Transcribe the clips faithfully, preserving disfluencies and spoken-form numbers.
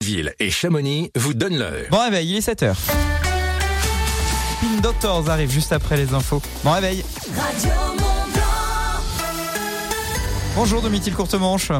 Ville et Chamonix vous donnent l'heure. Bon réveil, il est sept heures. Spin Doctors arrive juste après les infos. Bon réveil. Radio Mont-Blanc. Bonjour Domitil Courtemanche.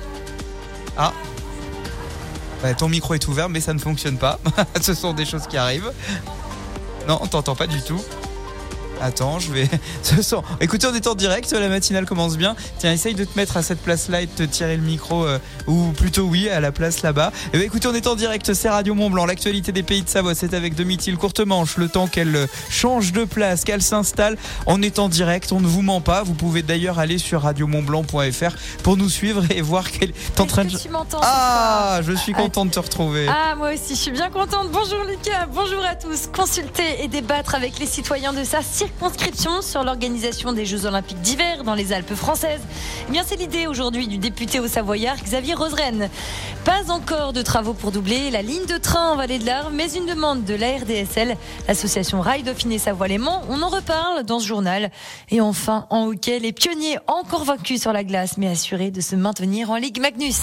Ah. Bah, ton micro est ouvert mais ça ne fonctionne pas. Ce sont des choses qui arrivent. Non, on t'entend pas du tout. Attends, je vais... Ce sont... Écoutez, on est en direct, la matinale commence bien. Tiens, essaye de te mettre à cette place-là et de te tirer le micro, euh, ou plutôt oui, à la place là-bas. Et bien, écoutez, on est en direct, c'est Radio Mont-Blanc. L'actualité des pays de Savoie, c'est avec Domitil Courtemanche. Le temps qu'elle change de place, qu'elle s'installe, on est en direct, on ne vous ment pas. Vous pouvez d'ailleurs aller sur radio mont blanc point f r pour nous suivre et voir qu'elle est en train de... Tu m'entends? Ah, je suis contente de te retrouver. Ah, moi aussi, je suis bien contente. Bonjour Lucas, bonjour à tous. Consulter et débattre avec les citoyens de sa circonscription sur l'organisation des Jeux Olympiques d'hiver dans les Alpes françaises. Eh bien, c'est l'idée aujourd'hui du député au Savoyard Xavier Roseren. Pas encore de travaux pour doubler la ligne de train en Vallée de l'Arve, mais une demande de l'A R D S L, l'association Rail Dauphiné-Savoie-Léman. On en reparle dans ce journal. Et enfin, en hockey, les pionniers encore vaincus sur la glace, mais assurés de se maintenir en Ligue Magnus.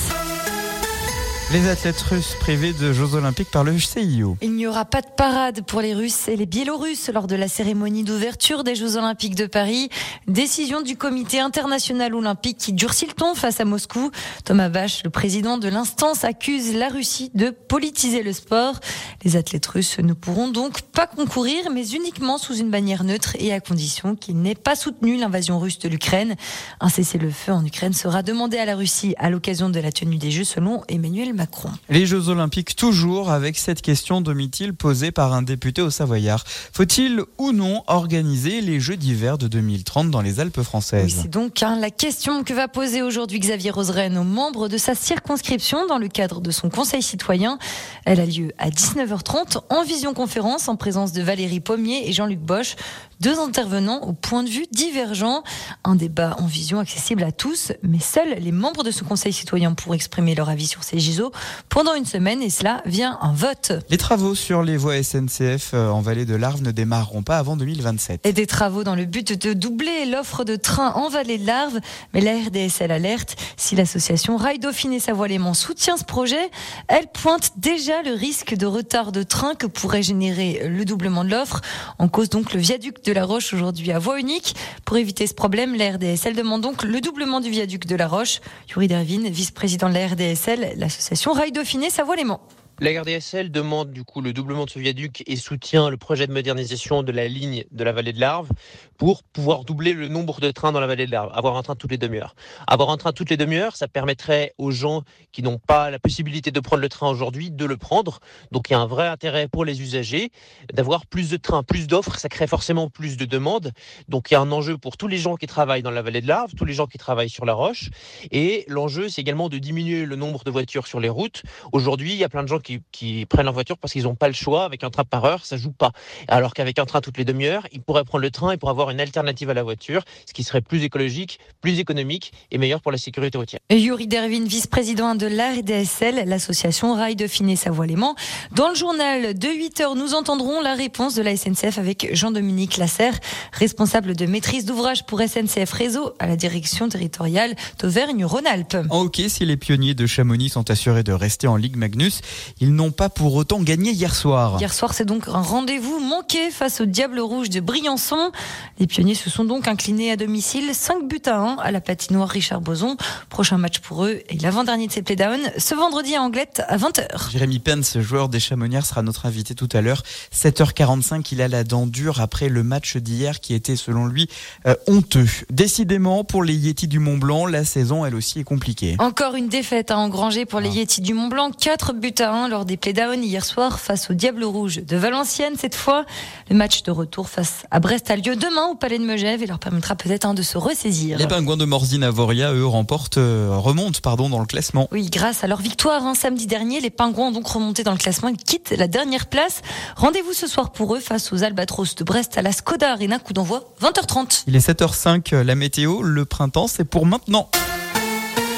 Les athlètes russes privés de Jeux Olympiques par le C I O. Il n'y aura pas de parade pour les Russes et les Biélorusses lors de la cérémonie d'ouverture des Jeux Olympiques de Paris. Décision du Comité international olympique qui durcit le ton face à Moscou. Thomas Bach, le président de l'instance, accuse la Russie de politiser le sport. Les athlètes russes ne pourront donc pas concourir, mais uniquement sous une bannière neutre et à condition qu'ils n'aient pas soutenu l'invasion russe de l'Ukraine. Un cessez-le-feu en Ukraine sera demandé à la Russie à l'occasion de la tenue des Jeux selon Emmanuel Macron. Les Jeux Olympiques toujours avec cette question Domitil posée par un député au Savoyard. Faut-il ou non organiser les Jeux d'hiver de deux mille trente dans les Alpes françaises? Oui, c'est donc hein, la question que va poser aujourd'hui Xavier Roseren aux membres de sa circonscription dans le cadre de son conseil citoyen. Elle a lieu à dix-neuf heures trente en visioconférence en présence de Valérie Pommier et Jean-Luc Bosch. Deux intervenants au point de vue divergent. Un débat en vision accessible à tous, mais seuls les membres de ce conseil citoyen pourront exprimer leur avis sur ces J O pendant une semaine et cela via un vote. Les travaux sur les voies S N C F en Vallée de l'Arve ne démarreront pas avant deux mille vingt-sept. Et des travaux dans le but de doubler l'offre de trains en Vallée de l'Arve, mais la R D S L alerte. Si l'association Rail Dauphiné-Savoie-Léman soutient ce projet, elle pointe déjà le risque de retard de train que pourrait générer le doublement de l'offre. En cause donc le viaduc de la Roche aujourd'hui à voie unique. Pour éviter ce problème, la R D S L demande donc le doublement du viaduc de la Roche. Yuri Dervin, vice-président de la R D S L, l'association Rail Dauphiné-Savoie-Léman. La R D S L demande du coup le doublement de ce viaduc et soutient le projet de modernisation de la ligne de la Vallée de l'Arve pour pouvoir doubler le nombre de trains dans la Vallée de l'Arve, avoir un train toutes les demi-heures. Avoir un train toutes les demi-heures, ça permettrait aux gens qui n'ont pas la possibilité de prendre le train aujourd'hui de le prendre. Donc il y a un vrai intérêt pour les usagers d'avoir plus de trains, plus d'offres, ça crée forcément plus de demandes. Donc il y a un enjeu pour tous les gens qui travaillent dans la Vallée de l'Arve, tous les gens qui travaillent sur la Roche. Et l'enjeu, c'est également de diminuer le nombre de voitures sur les routes. Aujourd'hui, il y a plein de gens Qui, qui prennent leur voiture parce qu'ils n'ont pas le choix. Avec un train par heure, ça joue pas. Alors qu'avec un train toutes les demi-heures, ils pourraient prendre le train et pour avoir une alternative à la voiture, ce qui serait plus écologique, plus économique et meilleur pour la sécurité routière. Yuri Dervin, vice-président de l'A R D S L, l'association Rail Dauphiné-Savoie-Léman. Dans le journal de huit heures, nous entendrons la réponse de la S N C F avec Jean-Dominique Lasserre, responsable de maîtrise d'ouvrage pour S N C F Réseau à la direction territoriale d'Auvergne-Rhône-Alpes. En hockey, si les pionniers de Chamonix sont assurés de rester en Ligue Magnus, ils n'ont pas pour autant gagné hier soir. Hier soir, c'est donc un rendez-vous manqué face au Diable Rouge de Briançon. Les pionniers se sont donc inclinés à domicile cinq buts à un à la patinoire Richard Boson. Prochain match pour eux et l'avant-dernier de ces playdowns ce vendredi à Anglette à vingt heures. Jérémy Pence, joueur des Chamoniards, sera notre invité tout à l'heure. sept heures quarante-cinq, il a la dent dure après le match d'hier qui était selon lui euh, honteux. Décidément, pour les Yetis du Mont-Blanc, la saison elle aussi est compliquée. Encore une défaite à engranger pour les ah. Yetis du Mont-Blanc. quatre buts à un lors des playdowns hier soir face au Diable Rouge de Valenciennes. Cette fois, le match de retour face à Brest a lieu demain au Palais de Megève et leur permettra peut-être hein, de se ressaisir. Les Pingouins de Morzine-Avoria, eux, remportent, euh, remontent pardon, dans le classement. Oui, grâce à leur victoire hein, samedi dernier, les Pingouins ont donc remonté dans le classement. Ils quittent la dernière place. Rendez-vous ce soir pour eux face aux Albatros de Brest à la Skoda Arena. Coup d'envoi vingt heures trente. Il est sept heures cinq, la météo, le printemps, c'est pour maintenant.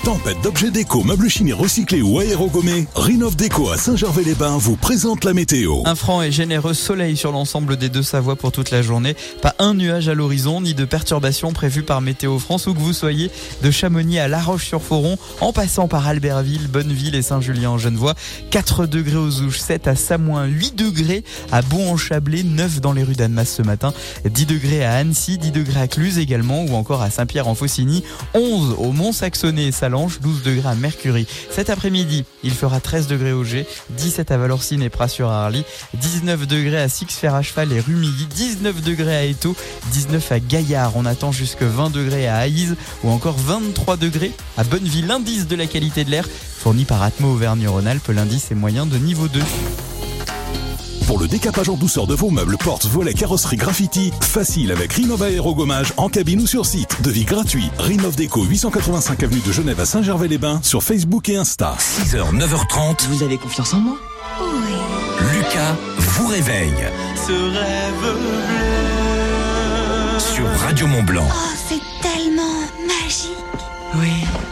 Tempête d'objets déco, meubles chinés recyclés ou aérogommés, Rénov Déco à Saint-Gervais-les-Bains vous présente la météo. Un franc et généreux soleil sur l'ensemble des Deux-Savoies pour toute la journée. Pas un nuage à l'horizon, ni de perturbations prévues par Météo France, où que vous soyez, de Chamonix à La Roche-sur-Foron, en passant par Albertville, Bonneville et Saint-Julien-en-Genevois. quatre degrés aux Ouches, sept à Samoin, huit degrés à Bon-en-Chablais, neuf dans les rues d'Annemasse ce matin, dix degrés à Annecy, dix degrés à Cluse également, ou encore à Saint-Pierre-en-Faucigny, onze au Mont-Saxonnet et Salange, douze degrés à Mercury. Cet après-midi, il fera treize degrés au G, dix-sept à Valorcine et Pras-sur-Arly, dix-neuf degrés à Six-Fer-à-Cheval et Rumilly, dix-neuf degrés à Étaux, dix-neuf à Gaillard. On attend jusque vingt degrés à Aïs ou encore vingt-trois degrés à Bonneville. L'indice de la qualité de l'air fourni par Atmo Auvergne-Rhône-Alpes, l'indice est moyen de niveau deux. Pour le décapage en douceur de vos meubles, portes, volets, carrosserie, graffiti, facile avec Rénov Aérogommage en cabine ou sur site. Devis gratuit. Rénov Déco, huit cent quatre-vingt-cinq avenue de Genève à Saint-Gervais-les-Bains sur Facebook et Insta. six heures, neuf heures trente. Vous avez confiance en moi? Lucas vous réveille. Ce rêve bleu. Sur Radio Mont-Blanc. Oh, c'est tellement magique. Oui.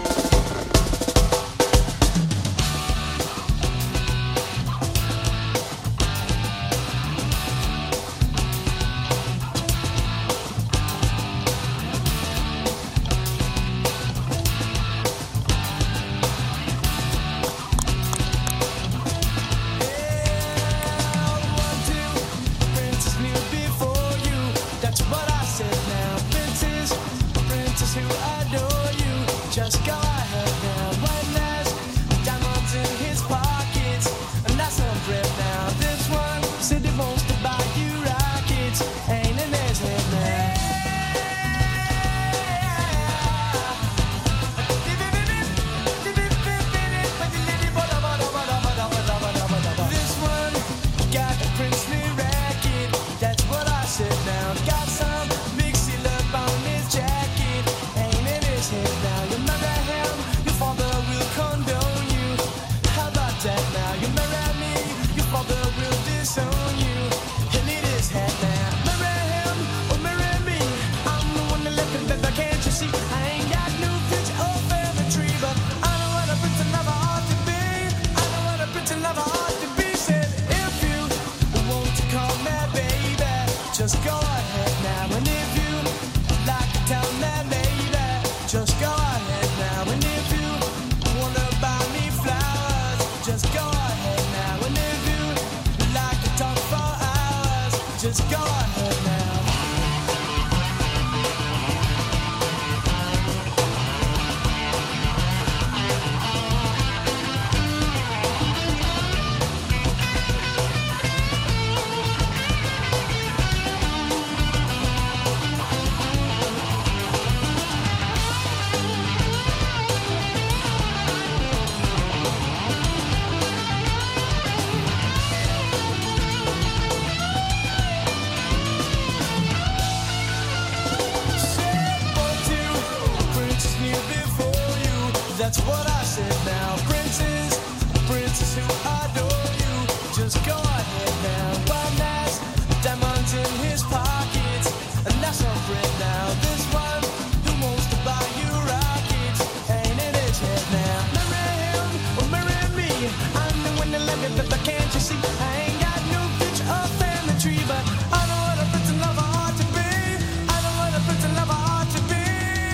That's what I said now. Princess, princess who adore you. Just go ahead now. One has diamonds in his pockets, and that's a friend now. This one who wants to buy you rockets ain't in his head now. Marry him or marry me. I'm the one that let me, but can't you see? I ain't got no picture of family tree, but I know what a prince and lover ought to be. I know what a prince and lover ought to be.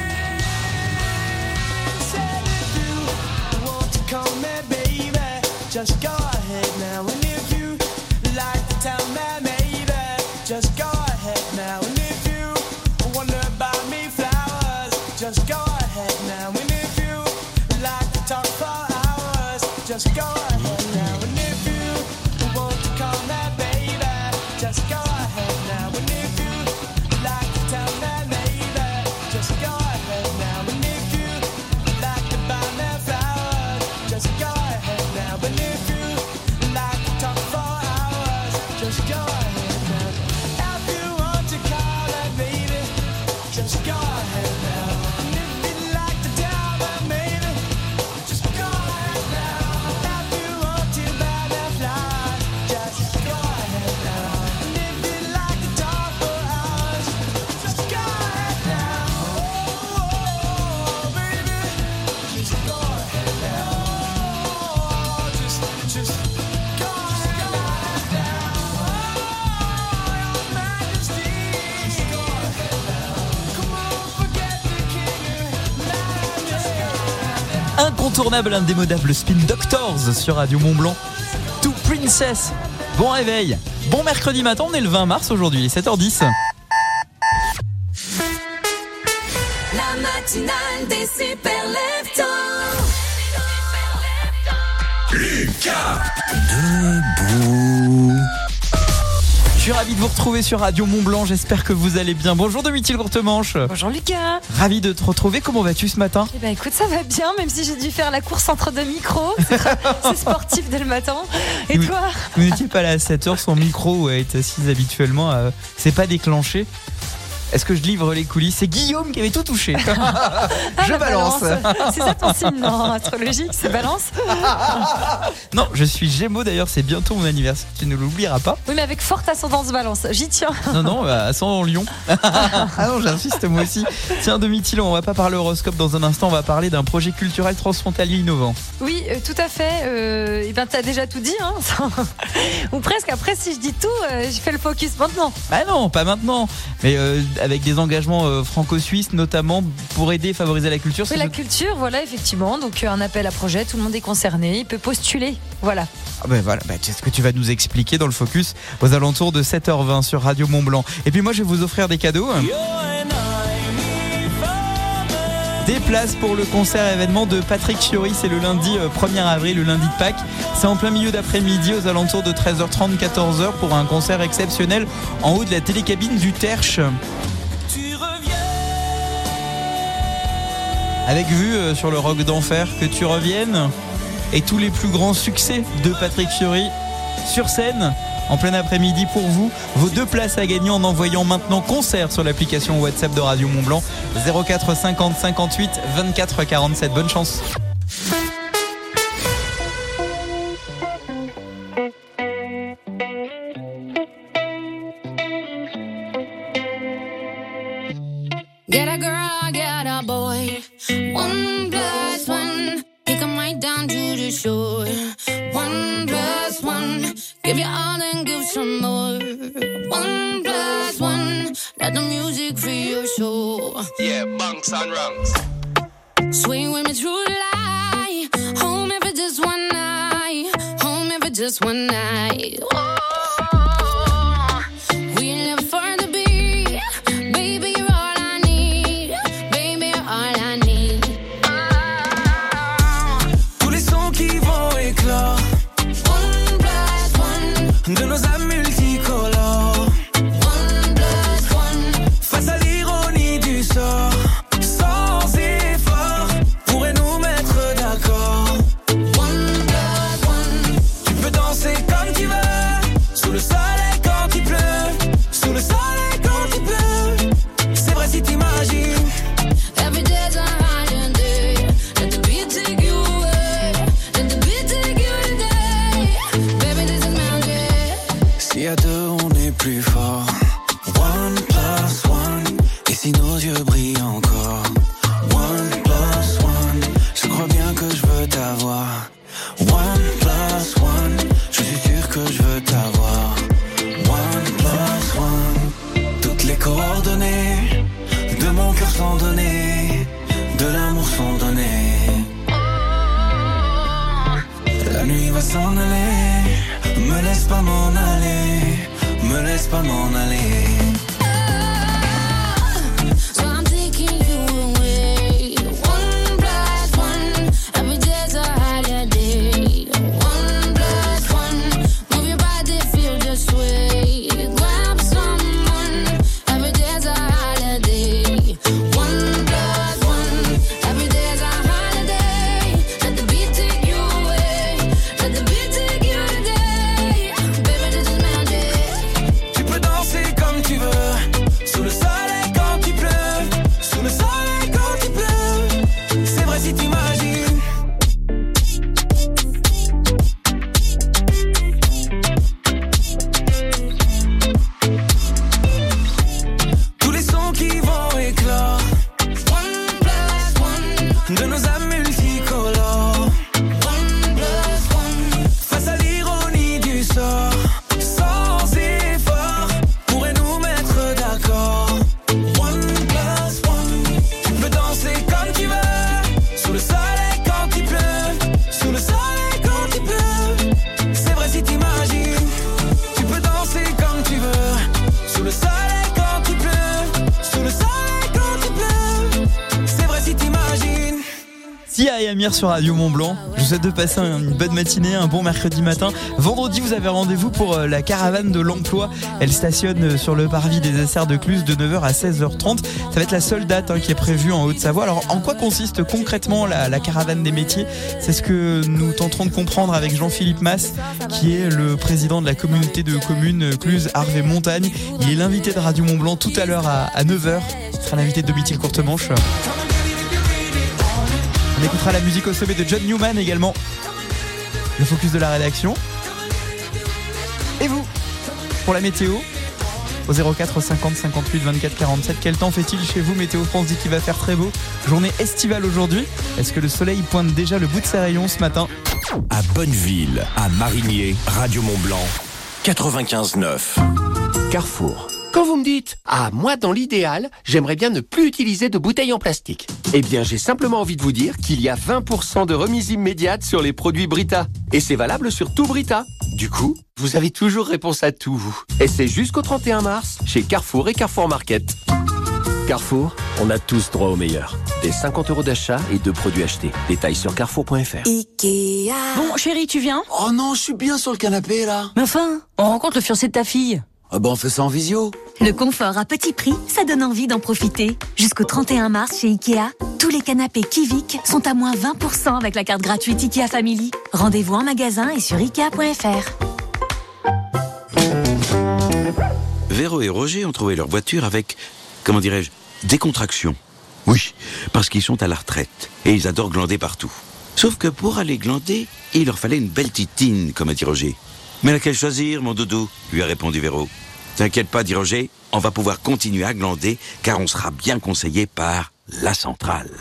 Call me baby, just go ahead now. And if you like to tell me maybe, just go ahead now. And if you wanna buy me flowers, just go ahead now. And if you like to talk for hours, just go ahead now. And if you want to call me baby, just go ahead now. And if you like to tell me maybe, just go ahead now. And if you like to buy me flowers, just go ahead now. But if you like to just go ahead and lie down. Oh, your majesty. Go ahead now. Come on, forget the king. Just go. Incontournable, indémodable Spin Doctors sur Radio Mont-Blanc. To Princess. Bon réveil. Bon mercredi matin, on est le vingt mars aujourd'hui, il est sept heures dix. La matinale des super leftos. Lucas debout. Je suis ravi de vous retrouver sur Radio Mont-Blanc, j'espère que vous allez bien. Bonjour Domitil Courtemanche. Bonjour Lucas. Ravi de te retrouver, comment vas-tu ce matin? Eh ben écoute, ça va bien, même si j'ai dû faire la course entre deux micros. C'est, c'est sportif dès le matin. Et vous, toi? Vous n'étiez pas là à sept heures, son micro où elle est assise habituellement, euh, c'est pas déclenché. Est-ce que je livre les coulisses? C'est Guillaume qui avait tout touché. Ah, je balance. balance. C'est ça ton signe, non, astrologique, c'est balance. Non, je suis Gémeaux d'ailleurs, c'est bientôt mon anniversaire, tu ne l'oublieras pas. Oui, mais avec forte ascendance balance, j'y tiens. Non, non, bah, ascendant Lion. Ah non, j'insiste moi aussi. Tiens, Domitil, on va pas parler horoscope dans un instant, on va parler d'un projet culturel transfrontalier innovant. Oui, euh, tout à fait. Euh, et ben, t'as déjà tout dit, hein. Ou presque. Après, si je dis tout, euh, je fais le focus maintenant. Bah non, pas maintenant. Mais euh, avec des engagements euh, franco-suisses, notamment pour aider et favoriser la culture. Oui, la culture, voilà, effectivement. Donc, euh, un appel à projet, tout le monde est concerné, il peut postuler. Voilà. Ah bah voilà, bah, c'est ce que tu vas nous expliquer dans le focus aux alentours de sept heures vingt sur Radio Mont-Blanc. Et puis moi, je vais vous offrir des cadeaux. Des places pour le concert événement de Patrick Fiori, c'est le lundi premier avril, le lundi de Pâques. C'est en plein milieu d'après-midi aux alentours de treize heures trente, quatorze heures pour un concert exceptionnel en haut de la télécabine du Terche. Avec vue euh, sur le Rock d'Enfer, que tu reviennes, et tous les plus grands succès de Patrick Fiori sur scène en plein après-midi pour vous. Vos deux places à gagner en envoyant maintenant concert sur l'application WhatsApp de Radio Mont-Blanc zéro quatre cinquante cinquante-huit vingt-quatre quarante-sept. Bonne chance. Get a girl, get a boy. One plus one. Take 'em right down to the shore. One plus one. Give you all and give some more. One plus one. Let the music free your soul. Yeah, bunks and rungs. Swing with me through the light. Home if it's just one night. Home if it's just one night. Oh. We live for the beat. Baby, you're all I need. Baby, you're all I need. Oh. Tous les sons qui vont éclore. One plus one. De nos âmes multicolores. One plus one. Face à l'ironie du sort. Sans effort. Pourrait nous mettre d'accord. One plus one. Tu peux danser comme tu veux. Sous le soleil quand il pleut. Sous le soleil quand il pleut. C'est vrai si t'imagines. Every day's a holiday. Let the beat take you away. Let the beat take you today. Baby, this is magic. Si à deux on est plus fort. One plus one. Et si nos yeux brillent encore. One plus one. Je crois bien que je veux t'avoir. One plus one. Je suis sûr que je veux t'avoir. One plus one. Toutes les coordonnées de mon cœur sont données. De l'amour sont données. La nuit va s'en aller. Me laisse pas m'en aller. Me laisse pas m'en aller. So I'm taking you away. One plus one. Every day's a holiday. One plus one. Move your body, feel the sway. Grab someone. Every day's a holiday. One plus one. Every day's a holiday. Let the beat take you away. Let the beat take you today. Baby, this is magic. Tu peux danser comme tu veux. Amir sur Radio Mont-Blanc. Je vous souhaite de passer une bonne matinée, un bon mercredi matin. Vendredi, vous avez rendez-vous pour la caravane de l'emploi. Elle stationne sur le parvis des Essarts de Cluse de neuf heures à seize heures trente. Ça va être la seule date hein, qui est prévue en Haute-Savoie. Alors, en quoi consiste concrètement la, la caravane des métiers ? C'est ce que nous tenterons de comprendre avec Jean-Philippe Masse, qui est le président de la communauté de communes Cluse-Arves-et-Montagne. Il est l'invité de Radio Mont-Blanc tout à l'heure à, à neuf heures. Ce sera l'invité de Domitil Courtemanche. On écoutera la musique au sommet de John Newman également. Le focus de la rédaction. Et vous, pour la météo, au zéro quatre cinquante cinquante-huit vingt-quatre quarante-sept, quel temps fait-il chez vous ? Météo France dit qu'il va faire très beau. Journée estivale aujourd'hui. Est-ce que le soleil pointe déjà le bout de ses rayons ce matin ? À Bonneville, à Marigné, Radio Mont-Blanc, quatre-vingt-quinze neuf. Carrefour. Quand vous me dites « Ah, moi, dans l'idéal, j'aimerais bien ne plus utiliser de bouteilles en plastique », eh bien, j'ai simplement envie de vous dire qu'il y a vingt pour cent de remise immédiate sur les produits Brita. Et c'est valable sur tout Brita. Du coup, vous avez toujours réponse à tout, vous. Et c'est jusqu'au trente et un mars, chez Carrefour et Carrefour Market. Carrefour, on a tous droit au meilleur. Des cinquante euros d'achat et deux produits achetés. Détails sur carrefour point f r. Ikea. Bon, chérie, tu viens ? Oh non, je suis bien sur le canapé, là. Mais enfin, on rencontre le fiancé de ta fille. Ah ben on fait ça en visio. Le confort à petit prix, ça donne envie d'en profiter. Jusqu'au trente et un mars chez Ikea, tous les canapés Kivik sont à moins vingt pour cent avec la carte gratuite Ikea Family. Rendez-vous en magasin et sur ikea point f r. Véro et Roger ont trouvé leur voiture avec, comment dirais-je, décontraction. Oui, parce qu'ils sont à la retraite et ils adorent glander partout. Sauf que pour aller glander, il leur fallait une belle titine, comme a dit Roger. Mais laquelle choisir, mon doudou ? Lui a répondu Véro. T'inquiète pas, dit Roger, on va pouvoir continuer à glander, car on sera bien conseillé par La Centrale.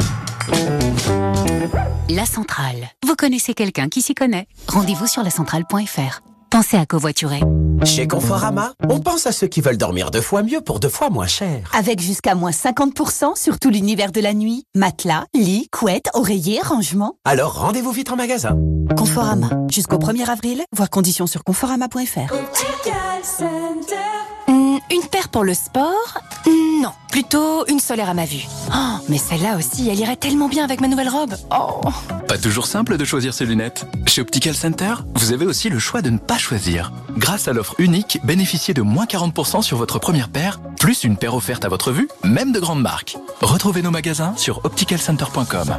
La Centrale. Vous connaissez quelqu'un qui s'y connaît ? Rendez-vous sur la centrale point f r. Pensez à covoiturer. Chez Conforama, on pense à ceux qui veulent dormir deux fois mieux pour deux fois moins cher. Avec jusqu'à moins cinquante pour cent sur tout l'univers de la nuit. Matelas, lit, couette, oreiller, rangement. Alors rendez-vous vite en magasin. Conforama. Jusqu'au premier avril, voir conditions sur conforama point f r. Mmh, une paire pour le sport ? Non, plutôt une solaire à ma vue. Oh, mais celle-là aussi, elle irait tellement bien avec ma nouvelle robe. Oh. Pas toujours simple de choisir ses lunettes. Chez Optical Center, vous avez aussi le choix de ne pas choisir. Grâce à l'offre unique, bénéficiez de moins quarante pour cent sur votre première paire, plus une paire offerte à votre vue, même de grandes marques. Retrouvez nos magasins sur optical center point com.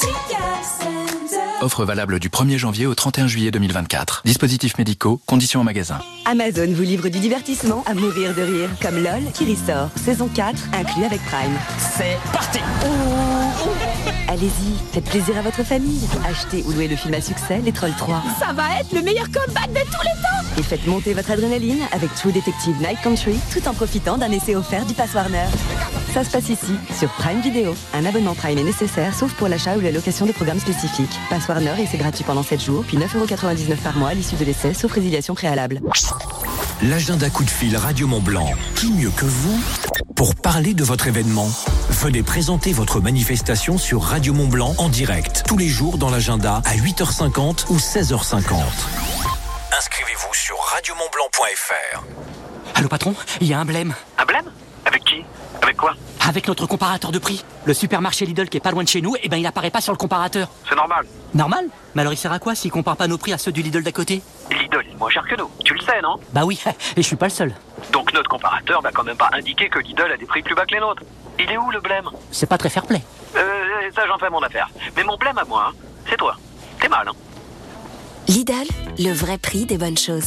Offre valable du premier janvier au trente et un juillet deux mille vingt-quatre. Dispositifs médicaux, conditions en magasin. Amazon vous livre du divertissement à mourir de rire, comme LOL qui ressort, saison quatre, inclus avec Prime. C'est parti. Allez-y, faites plaisir à votre famille. Achetez ou louez le film à succès, Les Trolls trois. Ça va être le meilleur comeback de tous les temps. Et faites monter votre adrénaline avec True Detective Night Country, tout en profitant d'un essai offert du Pass Warner. Ça se passe ici, sur Prime Video. Un abonnement Prime est nécessaire, sauf pour l'achat ou la location de programmes spécifiques. Pass Warner et c'est gratuit pendant sept jours, puis neuf euros quatre-vingt-dix-neuf par mois à l'issue de l'essai, sauf résiliation préalable. L'agenda coup de fil Radio Mont-Blanc. Qui mieux que vous pour parler de votre événement ? Venez présenter votre manifestation sur Radio Mont-Blanc en direct, tous les jours dans l'agenda à huit heures cinquante ou seize heures cinquante. Inscrivez-vous sur radio mont blanc point f r. Allô patron, il y a un blême. Un blême ? Avec qui ? Avec quoi ? Avec notre comparateur de prix. Le supermarché Lidl qui est pas loin de chez nous, eh ben il apparaît pas sur le comparateur. C'est normal. Normal ? Mais alors il sert à quoi s'il compare pas nos prix à ceux du Lidl d'à côté ? Lidl est moins cher que nous, tu le sais, non ? Bah oui, et je suis pas le seul. Donc notre comparateur va quand même pas indiquer que Lidl a des prix plus bas que les nôtres. Il est où le blême ? C'est pas très fair play. Euh, ça j'en fais mon affaire. Mais mon blême à moi, hein, c'est toi. T'es mal, hein ? Lidl, le vrai prix des bonnes choses.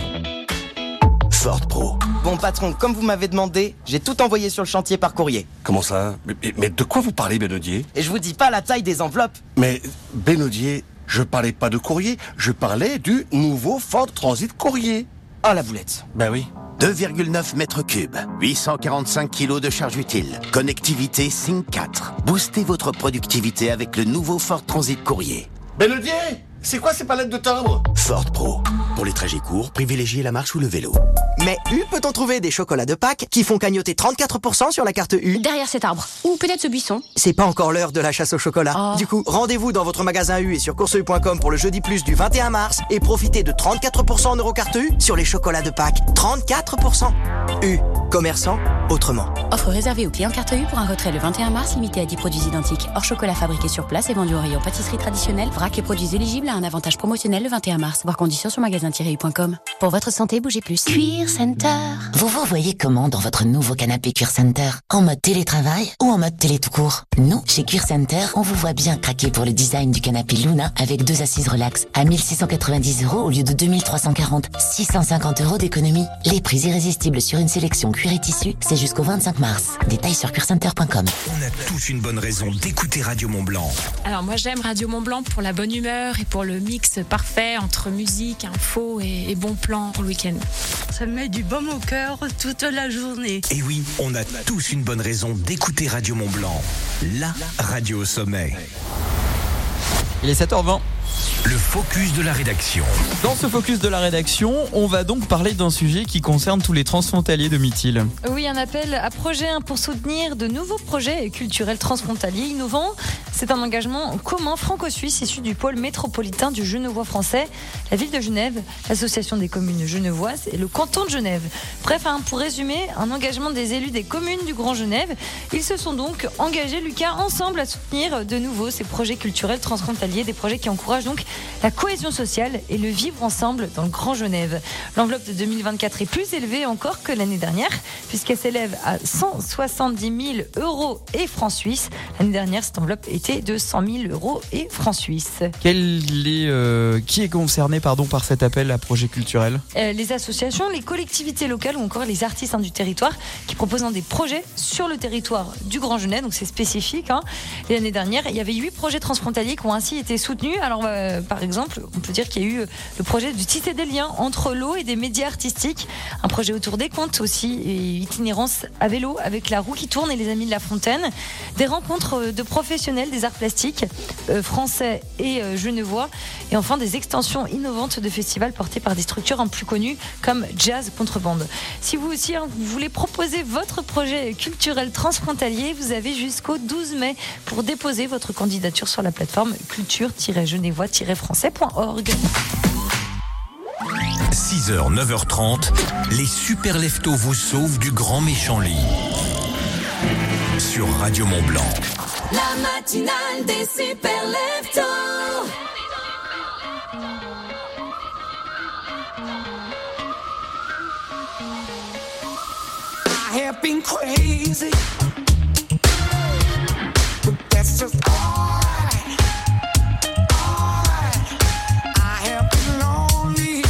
Ford Pro. Bon patron, comme vous m'avez demandé, j'ai tout envoyé sur le chantier par courrier. Comment ça ? mais, mais de quoi vous parlez, Bénodier ? Et je vous dis pas la taille des enveloppes. Mais Bénodier, je parlais pas de courrier, je parlais du nouveau Ford Transit courrier. Ah la boulette. Ben oui. deux virgule neuf mètres cubes, huit cent quarante-cinq kilos de charge utile, connectivité Sync quatre. Boostez votre productivité avec le nouveau Ford Transit courrier. Bénodier, c'est quoi ces palettes de timbre ? Ford Pro. Pour les trajets courts, privilégiez la marche ou le vélo. Mais U peut-on trouver des chocolats de Pâques qui font cagnotter trente-quatre pour cent sur la carte U ? Derrière cet arbre. Ou peut-être ce buisson. C'est pas encore l'heure de la chasse au chocolat. Oh. Du coup, rendez-vous dans votre magasin U et sur course u point com pour le jeudi plus du vingt et un mars et profitez de trente-quatre pour cent en eurocarte U sur les chocolats de Pâques. trente-quatre pour cent. U. Commerçant, autrement. Offre réservée aux clients carte U pour un retrait le vingt et un mars, limité à dix produits identiques. Hors chocolat fabriqué sur place et vendu au rayon pâtisserie traditionnelle. Vrac et produits éligibles à un avantage promotionnel le vingt et un mars. Voir conditions sur magasin tiret u point com. Pour votre santé, bougez plus. Cuir Center. Vous vous voyez comment dans votre nouveau canapé Cuir Center? En mode télétravail ou en mode télé tout court? Nous, chez Cuir Center, on vous voit bien craquer pour le design du canapé Luna avec deux assises relax à mille six cent quatre-vingt-dix euros au lieu de deux mille trois cent quarante. six cent cinquante euros d'économie. Les prix irrésistibles sur une sélection cuir et tissu, c'est jusqu'au vingt-cinq mars. Détails sur cuir center point com. On a tous une bonne raison d'écouter Radio Mont-Blanc. Alors moi j'aime Radio Mont-Blanc pour la bonne humeur et pour le mix parfait entre musique, info et, et bon plan pour le week-end. Ça me met du baume au cœur toute la journée. Et oui, on a tous une bonne raison d'écouter Radio Mont-Blanc. La radio au sommet. Il est sept heures vingt. Le focus de la rédaction. Dans ce focus de la rédaction, on va donc parler d'un sujet qui concerne tous les transfrontaliers de Mithil. Oui, un appel à projet pour soutenir de nouveaux projets culturels transfrontaliers innovants. C'est un engagement commun franco-suisse issu du pôle métropolitain du Genevois français, la ville de Genève, l'association des communes genevoises et le canton de Genève. Bref, hein, pour résumer, un engagement des élus des communes du Grand Genève. Ils se sont donc engagés, Lucas, ensemble à soutenir de nouveau ces projets culturels transfrontaliers, des projets qui encouragent donc la cohésion sociale et le vivre ensemble dans le Grand Genève. L'enveloppe de deux mille vingt-quatre est plus élevée encore que l'année dernière, puisqu'elle s'élève à cent soixante-dix mille euros et francs suisses. L'année dernière, cette enveloppe était de cent mille euros et francs suisses. Quel est, euh, qui est concerné pardon, par cet appel à projet culturel ? euh, Les associations, les collectivités locales ou encore les artistes hein, du territoire qui proposent hein, des projets sur le territoire du Grand Genève, donc c'est spécifique. Hein. Et l'année dernière, il y avait huit projets transfrontaliers qui ont ainsi été soutenus. Alors, euh, par exemple, on peut dire qu'il y a eu le projet de tisser des liens entre l'eau et des médias artistiques, un projet autour des contes aussi, et itinérance à vélo avec la roue qui tourne et les Amis de la Fontaine, des rencontres de professionnels des arts plastiques euh, français et euh, genevois, et enfin des extensions innovantes de festivals portés par des structures hein, plus connues comme Jazz Contrebande. Si vous aussi hein, vous voulez proposer votre projet culturel transfrontalier, vous avez jusqu'au douze mai pour déposer votre candidature sur la plateforme culture tiret genevois tiret français point org. six heures, neuf heures trente, les super leftos vous sauvent du grand méchant lit. Sur Radio Mont-Blanc. La matinale des super leftos. I have been crazy, but that's just alright. Alright. I have been lonely,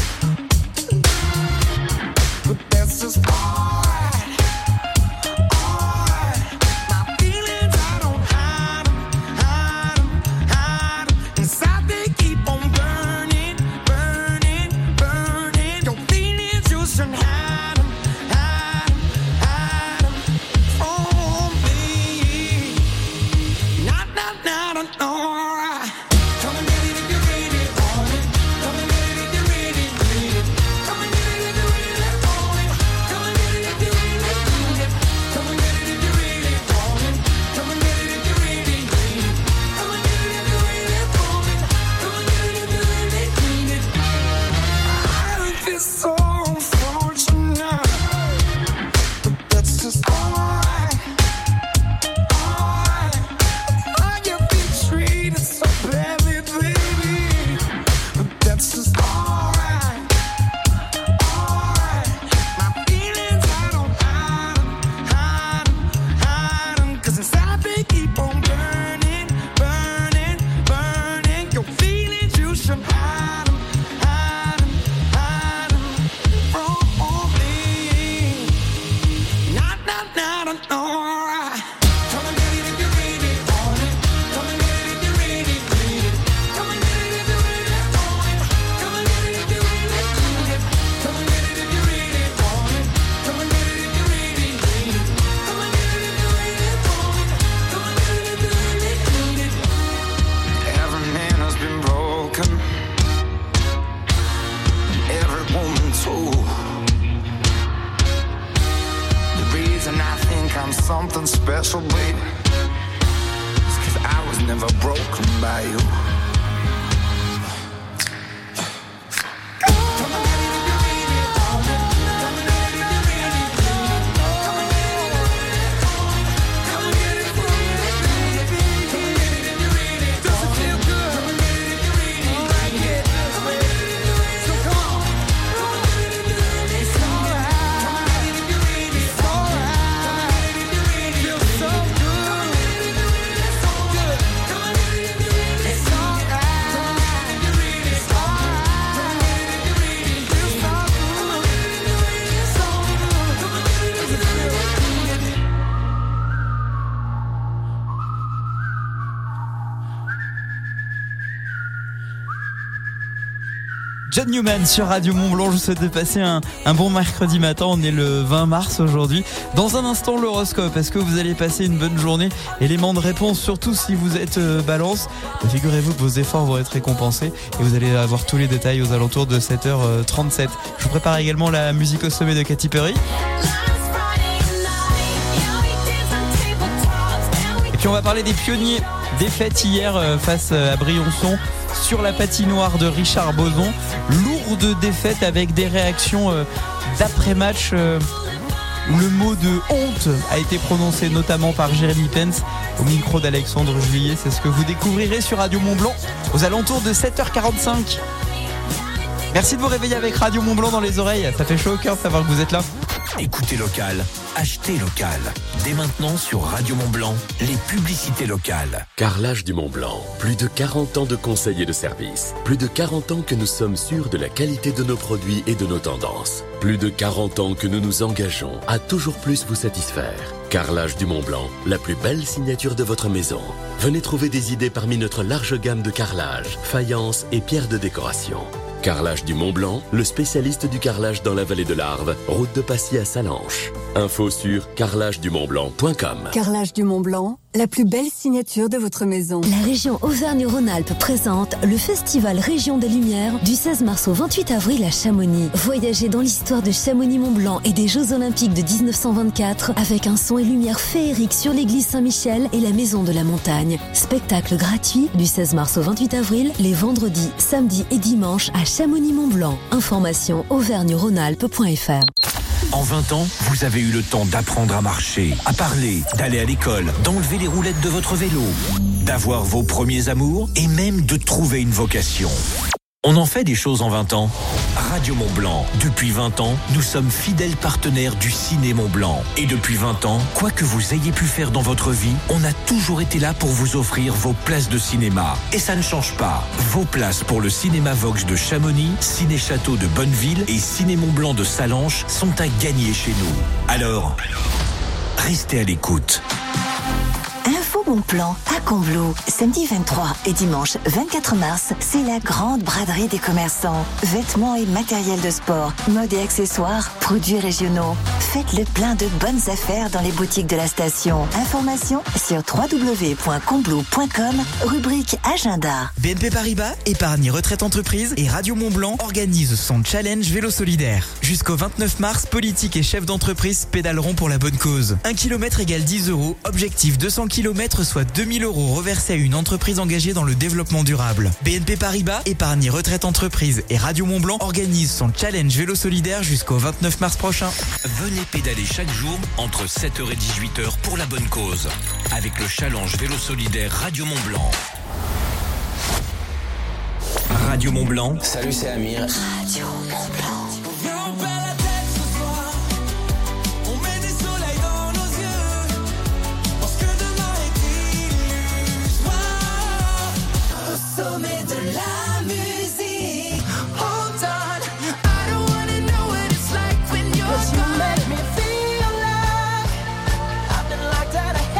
but that's just alright. Alright. My feelings I don't hide 'em, hide 'em, hide 'em. Inside they keep on burning, burning, burning. Your feelings you should hide 'em, hide 'em, hide 'em from me. Not, not, not, not, alright. Come and get it if you really want it. Come and get it if you really need it. Come and get it if you really want it. Come and get it if you really need it. Come and get it if you really want it. Come and get it if you really need it. Come and get it if you really want it. Come and get it if you really need it. I feel so unfortunate, but that's just alright. Alright. I get been treated so badly, baby, but that's just alright. Alright. My feelings I don't hide 'em, hide 'em, hide 'em. 'Cause inside they keep on burning, burning, burning. Your feelings you should hide 'em, hide 'em, hide 'em from me. Not, not, not, not, alright. Come and get it if you really want it. Come and get it if you really need it. Come and get it if you really want it. Come and get it if you really need it. Come and get it if you really want it. Come and get it if you really need it. Come and get it if you really want it. Come and get it if you really need it. Every man has been broken. Every woman too. The reason I think I'm something special, baby, is 'cause I was never broken by you. Come and get it if you really want it. Come and get it if you really need it. Come and get it if Newman sur Radio Mont-Blanc. Je vous souhaite de passer un, un bon mercredi matin. On est le vingt mars aujourd'hui. Dans un instant, l'horoscope. Est-ce que vous allez passer une bonne journée? Élément de réponse, surtout si vous êtes euh, balance. Figurez-vous que vos efforts vont être récompensés et vous allez avoir tous les détails aux alentours de sept heures trente-sept. Je vous prépare également la musique au sommet de Katy Perry. Et puis on va parler des pionniers. Défaite hier face à Briançon sur la patinoire de Richard Boson. Lourde défaite avec des réactions d'après-match où le mot de honte a été prononcé notamment par Jérémy Pence au micro d'Alexandre Juillet. C'est ce que vous découvrirez sur Radio Mont-Blanc aux alentours de sept heures quarante-cinq. Merci de vous réveiller avec Radio Mont-Blanc dans les oreilles. Ça fait chaud au cœur de savoir que vous êtes là. Écoutez local, achetez local. Dès maintenant sur Radio Mont-Blanc, les publicités locales. Carrelage du Mont-Blanc, plus de quarante ans de conseils et de services. Plus de quarante ans que nous sommes sûrs de la qualité de nos produits et de nos tendances. Plus de quarante ans que nous nous engageons à toujours plus vous satisfaire. Carrelage du Mont-Blanc, la plus belle signature de votre maison. Venez trouver des idées parmi notre large gamme de carrelage, faïence et pierres de décoration. Carrelage du Mont-Blanc, le spécialiste du carrelage dans la vallée de l'Arve, route de Passy à Salanches. Info sur carrelage du mont blanc point com. Carrelage du Mont-Blanc, la plus belle signature de votre maison. La région Auvergne-Rhône-Alpes présente le festival Région des Lumières du seize mars au vingt-huit avril à Chamonix. Voyagez dans l'histoire de Chamonix-Mont-Blanc et des Jeux Olympiques de dix-neuf cent vingt-quatre avec un son et lumière féerique sur l'église Saint-Michel et la Maison de la Montagne. Spectacle gratuit du seize mars au vingt-huit avril, les vendredis, samedis et dimanches à Chamonix-Mont-Blanc. Information auvergne rhône alpes point f r. En vingt ans, vous avez eu le temps d'apprendre à marcher, à parler, d'aller à l'école, d'enlever les roulettes de votre vélo, d'avoir vos premiers amours et même de trouver une vocation. On en fait des choses en vingt ans. Radio Mont-Blanc. Depuis vingt ans, nous sommes fidèles partenaires du Ciné Mont-Blanc. Et depuis vingt ans, quoi que vous ayez pu faire dans votre vie, on a toujours été là pour vous offrir vos places de cinéma. Et ça ne change pas. Vos places pour le Cinéma Vox de Chamonix, Ciné Château de Bonneville et Ciné Mont-Blanc de Salanches sont à gagner chez nous. Alors, restez à l'écoute. Info Bon Plan à Combloux. Samedi vingt-trois et dimanche vingt-quatre mars, c'est la grande braderie des commerçants. Vêtements et matériel de sport, mode et accessoires, produits régionaux. Faites le plein de bonnes affaires dans les boutiques de la station. Information sur w w w point combloux point com, rubrique agenda. B N P Paribas, épargne retraite entreprise et Radio Mont-Blanc organisent son challenge vélo solidaire. Jusqu'au vingt-neuf mars, politique et chefs d'entreprise pédaleront pour la bonne cause. Un kilomètre égale dix euros, objectif deux cents kilomètres, soit deux mille euros reversés à une entreprise engagée dans le développement durable. B N P Paribas, épargne retraite entreprise et Radio Mont-Blanc organisent son challenge vélo solidaire jusqu'au vingt-neuf mars prochain. Venez pédaler chaque jour entre sept heures et dix-huit heures pour la bonne cause. Avec le challenge vélo solidaire Radio Mont-Blanc. Radio Mont-Blanc. Salut, c'est Amir. Radio Mont-Blanc. Sommet de la musique. Hold on, I don't wanna know what it's like when you're gone. 'Cause you make me feel like I've been locked out of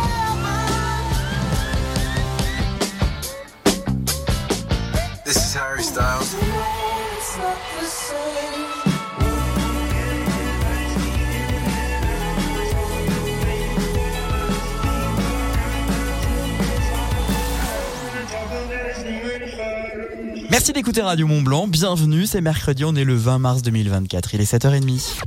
heaven. This is Harry Styles. It's not the same. Merci d'écouter Radio Mont-Blanc, bienvenue, c'est mercredi, on est le vingt mars deux mille vingt-quatre, il est sept heures trente.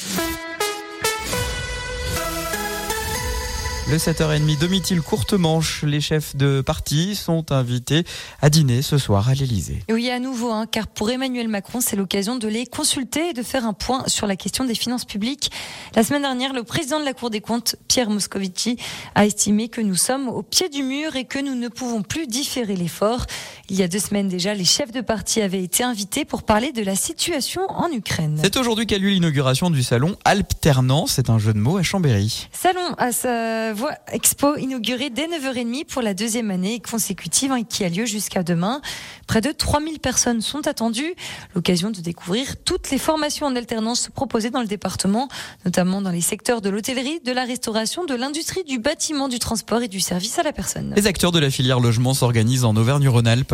Le sept heures trente, Domitil Courtemanche, les chefs de parti sont invités à dîner ce soir à l'Elysée. Oui, à nouveau, hein, car pour Emmanuel Macron, c'est l'occasion de les consulter et de faire un point sur la question des finances publiques. La semaine dernière, le président de la Cour des comptes, Pierre Moscovici, a estimé que nous sommes au pied du mur et que nous ne pouvons plus différer l'effort. Il y a deux semaines déjà, les chefs de parti avaient été invités pour parler de la situation en Ukraine. C'est aujourd'hui qu'a lieu l'inauguration du salon Alternance, c'est un jeu de mots à Chambéry. Salon à sa voix expo inauguré dès neuf heures trente pour la deuxième année consécutive, hein, qui a lieu jusqu'à demain. Près de trois mille personnes sont attendues. L'occasion de découvrir toutes les formations en alternance proposées dans le département, notamment dans les secteurs de l'hôtellerie, de la restauration, de l'industrie, du bâtiment, du transport et du service à la personne. Les acteurs de la filière logement s'organisent en Auvergne-Rhône-Alpes.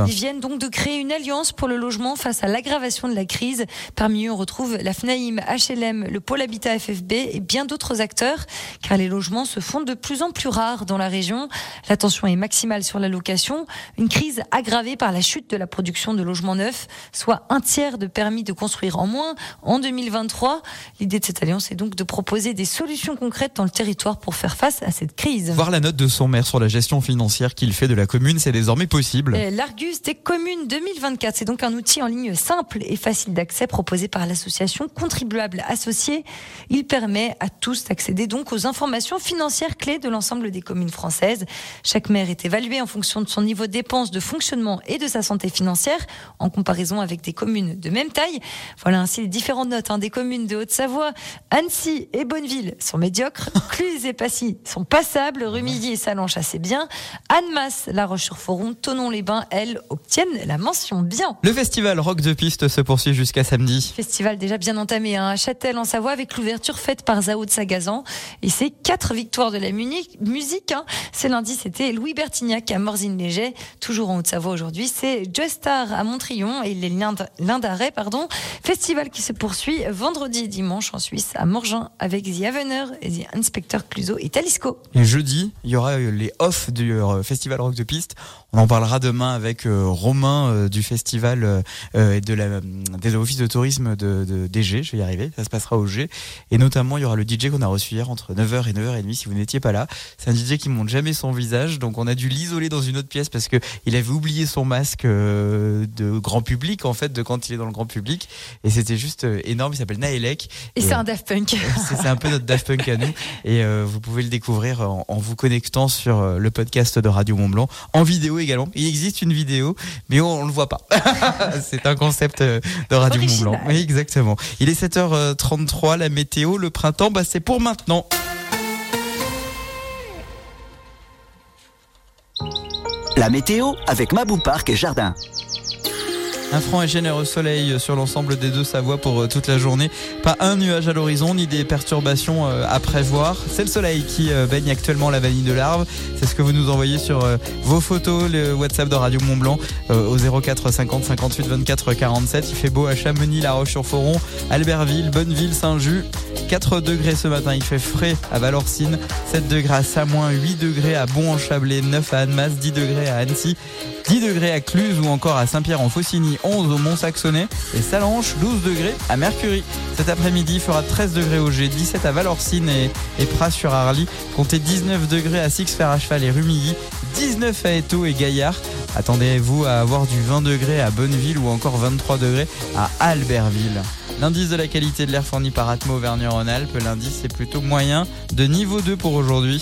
Ils viennent donc de créer une alliance pour le logement face à l'aggravation de la crise. Parmi eux, on retrouve la FNAIM, H L M, le Pôle Habitat F F B et bien d'autres acteurs, car les logements se font de plus en plus rares dans la région. La tension est maximale sur la location, une crise aggravée par la chute de la production de logements neufs, soit un tiers de permis de construire en moins en deux mille vingt-trois. L'idée de cette alliance est donc de proposer des solutions concrètes dans le territoire pour faire face à cette crise. Voir la note de son maire sur la gestion financière qu'il fait de la commune, c'est désormais possible. L'Argus des communes deux mille vingt-quatre, c'est donc un outil en ligne simple et facile d'accès proposé par l'association Contribuables Associés. Il permet à tous d'accéder donc aux informations financières clés de l'ensemble des communes françaises. Chaque maire est évalué en fonction de son niveau de dépenses, de fonctionnement et de sa santé financière, en comparaison avec des communes de même taille. Voilà ainsi les différentes notes hein, des communes de Haute-Savoie. Annecy et Bonneville sont médiocres, Cluses et Passy sont passables, Rumilly et Sallanches assez bien, Annemasse, La Roche-sur-Foron, Thonon-les-Bains, elles, obtiennent la mention bien. Le festival Rock de Piste se poursuit jusqu'à samedi. Festival déjà bien entamé hein, à Châtel en Savoie avec l'ouverture faite par Zao de Sagazan et ses quatre victoires de la musique. Hein. Ce lundi, c'était Louis Bertignac à Morzine-Léger. Toujours en Haute-Savoie aujourd'hui, c'est Joestar à Montrion et les Lindarets, pardon. Festival qui se poursuit vendredi et dimanche en Suisse à Morgin avec The Avener et The Inspector Clouseau et Talisco. Et jeudi, il y aura les off du euh, Festival Rock de Piste. On en parlera demain avec euh, Romain euh, du festival euh, et de la des offices de tourisme de, de D G. Je vais y arriver. Ça se passera au G. Et notamment, il y aura le D J qu'on a reçu hier entre neuf heures et neuf heures trente. Si vous n'étiez pas là, c'est un D J qui montre jamais son visage. Donc, on a dû l'isoler dans une autre pièce parce que il avait oublié son masque euh, de grand public, en fait, de quand il est dans le grand public. Et c'était juste euh, énorme. Il s'appelle Naelek. Et, et c'est euh, un Daft Punk. c'est, c'est un peu notre Daft Punk à nous. Et euh, vous pouvez le découvrir en, en vous connectant sur euh, le podcast de Radio Mont Blanc, en vidéo également. Il existe une vidéo, mais on, on le voit pas. C'est un concept de Radio Mont Blanc. Oui, exactement. Il est sept heures trente-trois, la météo, le printemps, bah c'est pour maintenant. La météo avec Mabou Parc et Jardin. Un franc et généreux soleil sur l'ensemble des deux Savoies pour toute la journée. Pas un nuage à l'horizon, ni des perturbations à prévoir. C'est le soleil qui baigne actuellement la vallée de l'Arve. C'est ce que vous nous envoyez sur vos photos, le WhatsApp de Radio Mont Blanc au zéro quatre cinquante cinquante-huit vingt-quatre quarante-sept. Il fait beau à Chamonix, La Roche-sur-Foron, Albertville, Bonneville, Saint-Just. quatre degrés ce matin, il fait frais à Valorcine, sept degrés à Samoin, huit degrés à Bon-en-Chablais, neuf à Annemasse, dix degrés à Annecy, dix degrés à Cluses ou encore à Saint-Pierre-en-Faucigny, onze au Mont-Saxonais et Sallanches, douze degrés à Mercury. Cet après-midi, il fera treize degrés au G, dix-sept à Valorcine et, et Pras-sur-Arly, comptez dix-neuf degrés à Six-Fer-à-Cheval et Rumilly, dix-neuf à Étaux et Gaillard. Attendez-vous à avoir du vingt degrés à Bonneville ou encore vingt-trois degrés à Albertville. L'indice de la qualité de l'air fourni par Atmo Auvergne-Rhône-Alpes, l'indice est plutôt moyen de niveau deux pour aujourd'hui.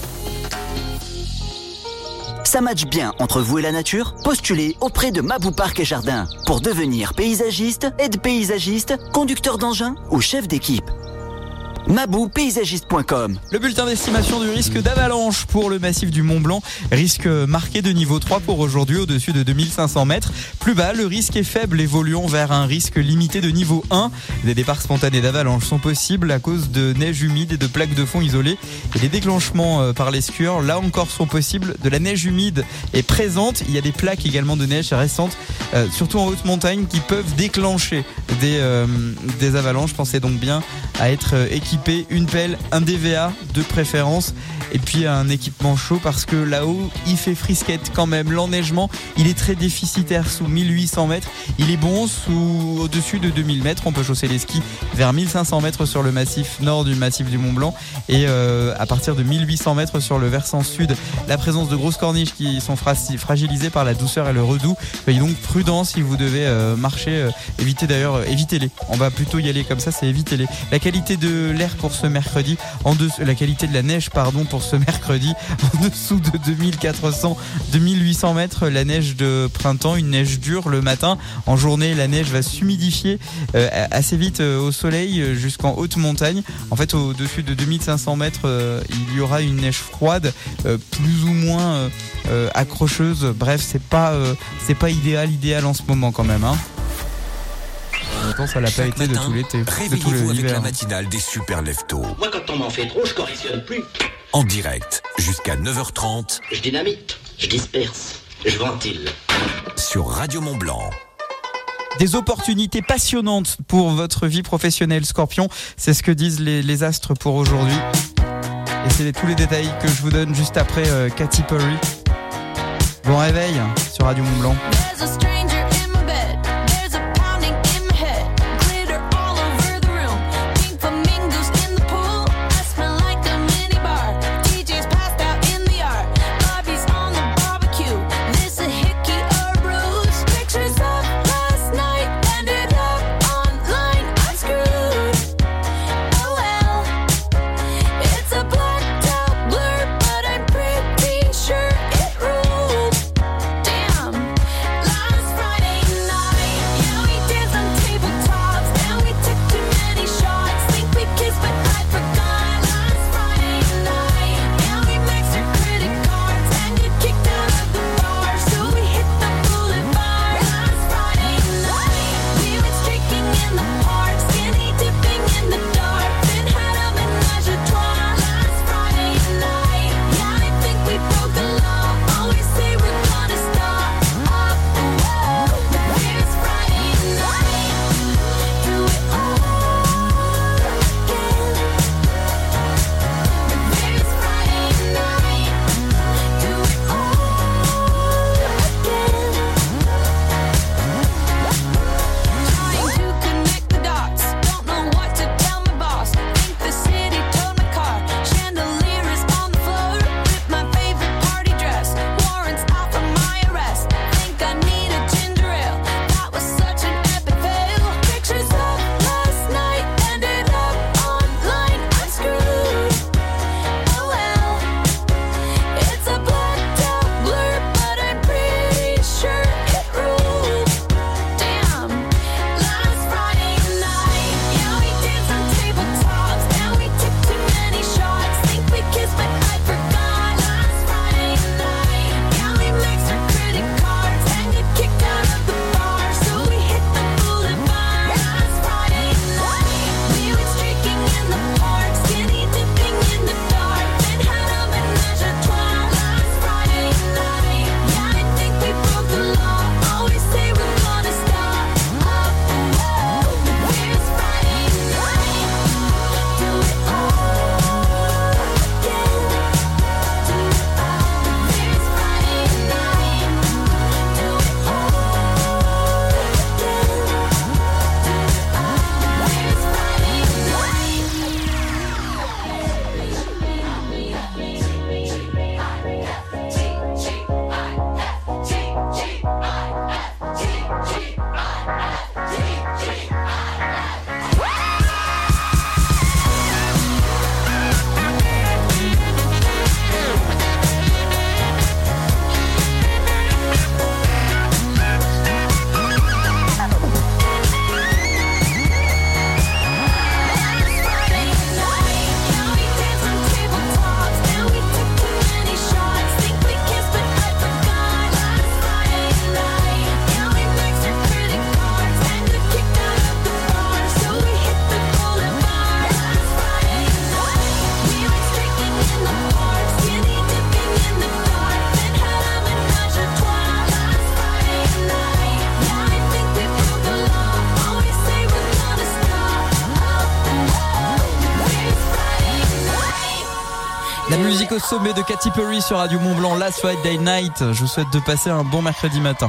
Ça matche bien entre vous et la nature? Postulez auprès de Mabou Parc et Jardin pour devenir paysagiste, aide-paysagiste, conducteur d'engin ou chef d'équipe. mabou paysagiste point com. Le bulletin d'estimation du risque d'avalanche pour le massif du Mont Blanc. Risque marqué de niveau trois pour aujourd'hui, au-dessus de deux mille cinq cents mètres. Plus bas, le risque est faible, évoluant vers un risque limité de niveau un. Des départs spontanés d'avalanche sont possibles à cause de neige humide et de plaques de fond isolées. Et les déclenchements par l'escure, là encore, sont possibles. De la neige humide est présente. Il y a des plaques également de neige récentes, euh, surtout en haute montagne, qui peuvent déclencher des, euh, des avalanches. Pensez donc bien à être équipé. Une pelle, un D V A de préférence et puis un équipement chaud parce que là-haut il fait frisquette quand même. L'enneigement il est très déficitaire sous mille huit cents mètres, il est bon sous au-dessus de deux mille mètres. On peut chausser les skis vers mille cinq cents mètres sur le massif nord du massif du Mont Blanc et euh, à partir de mille huit cents mètres sur le versant sud. La présence de grosses corniches qui sont fragilisées par la douceur et le redoux. Soyez donc prudent si vous devez euh, marcher, euh, évitez d'ailleurs, euh, évitez-les. On va plutôt y aller comme ça, c'est évitez-les. La qualité de l'air pour ce mercredi, en dessous, la qualité de la neige pardon pour ce mercredi, en dessous de deux mille quatre cents, deux mille huit cents mètres, la neige de printemps, une neige dure le matin. En journée, la neige va s'humidifier euh, assez vite euh, au soleil euh, jusqu'en haute montagne. En fait, au-dessus de deux mille cinq cents mètres, euh, il y aura une neige froide, euh, plus ou moins euh, euh, accrocheuse. Bref, c'est pas euh, c'est pas idéal, idéal en ce moment quand même. Hein. Pourtant, ça l'a pas été matin, de tout l'été. Réveillez-vous avec la matinale des super leftos. Moi, quand on m'en fait trop, je correctionne plus. En direct, jusqu'à neuf heures trente. Je dynamite, je disperse, je ventile. sur Radio Mont-Blanc. Des opportunités passionnantes pour votre vie professionnelle, Scorpion. C'est ce que disent les, les astres pour aujourd'hui. Et c'est tous les détails que je vous donne juste après euh, Katy Perry. Bon réveil sur Radio Mont-Blanc. La musique au sommet de Katy Perry sur Radio Mont-Blanc, Last Friday Night. Je vous souhaite de passer un bon mercredi matin.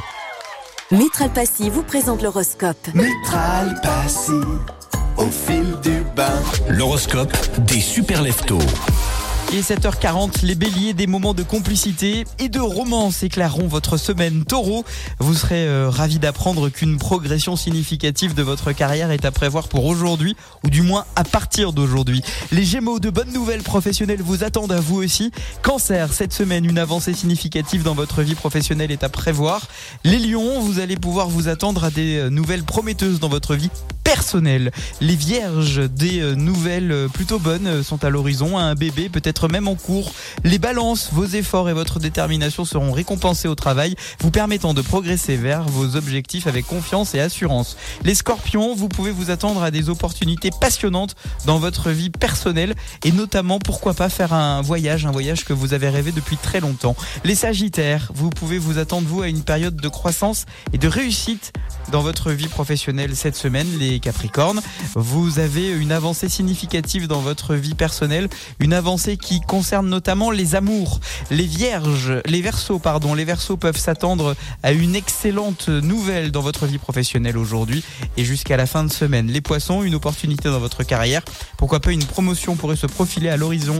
Métral Passy vous présente l'horoscope. Métral Passy, au fil du bain. L'horoscope des super leftos. Il est sept heures quarante, les béliers, des moments de complicité et de romance éclaireront votre semaine. Taureau, vous serez euh, ravis d'apprendre qu'une progression significative de votre carrière est à prévoir pour aujourd'hui, ou du moins à partir d'aujourd'hui. Les Gémeaux, de bonnes nouvelles professionnelles vous attendent à vous aussi. Cancer, cette semaine, une avancée significative dans votre vie professionnelle est à prévoir. Les Lions, vous allez pouvoir vous attendre à des nouvelles prometteuses dans votre vie personnelle. personnel. Les vierges, des nouvelles plutôt bonnes sont à l'horizon, un bébé peut-être même en cours. Les balances, vos efforts et votre détermination seront récompensés au travail, vous permettant de progresser vers vos objectifs avec confiance et assurance. Les scorpions, vous pouvez vous attendre à des opportunités passionnantes dans votre vie personnelle et notamment, pourquoi pas, faire un voyage, un voyage que vous avez rêvé depuis très longtemps. Les sagittaires, vous pouvez vous attendre, vous, à une période de croissance et de réussite dans votre vie professionnelle cette semaine. Les capricornes, vous avez une avancée significative dans votre vie personnelle, une avancée qui concerne notamment les amours. Les vierges, les verseaux, pardon, les verseaux peuvent s'attendre à une excellente nouvelle dans votre vie professionnelle aujourd'hui et jusqu'à la fin de semaine. Les poissons, une opportunité dans votre carrière, pourquoi pas une promotion pourrait se profiler à l'horizon.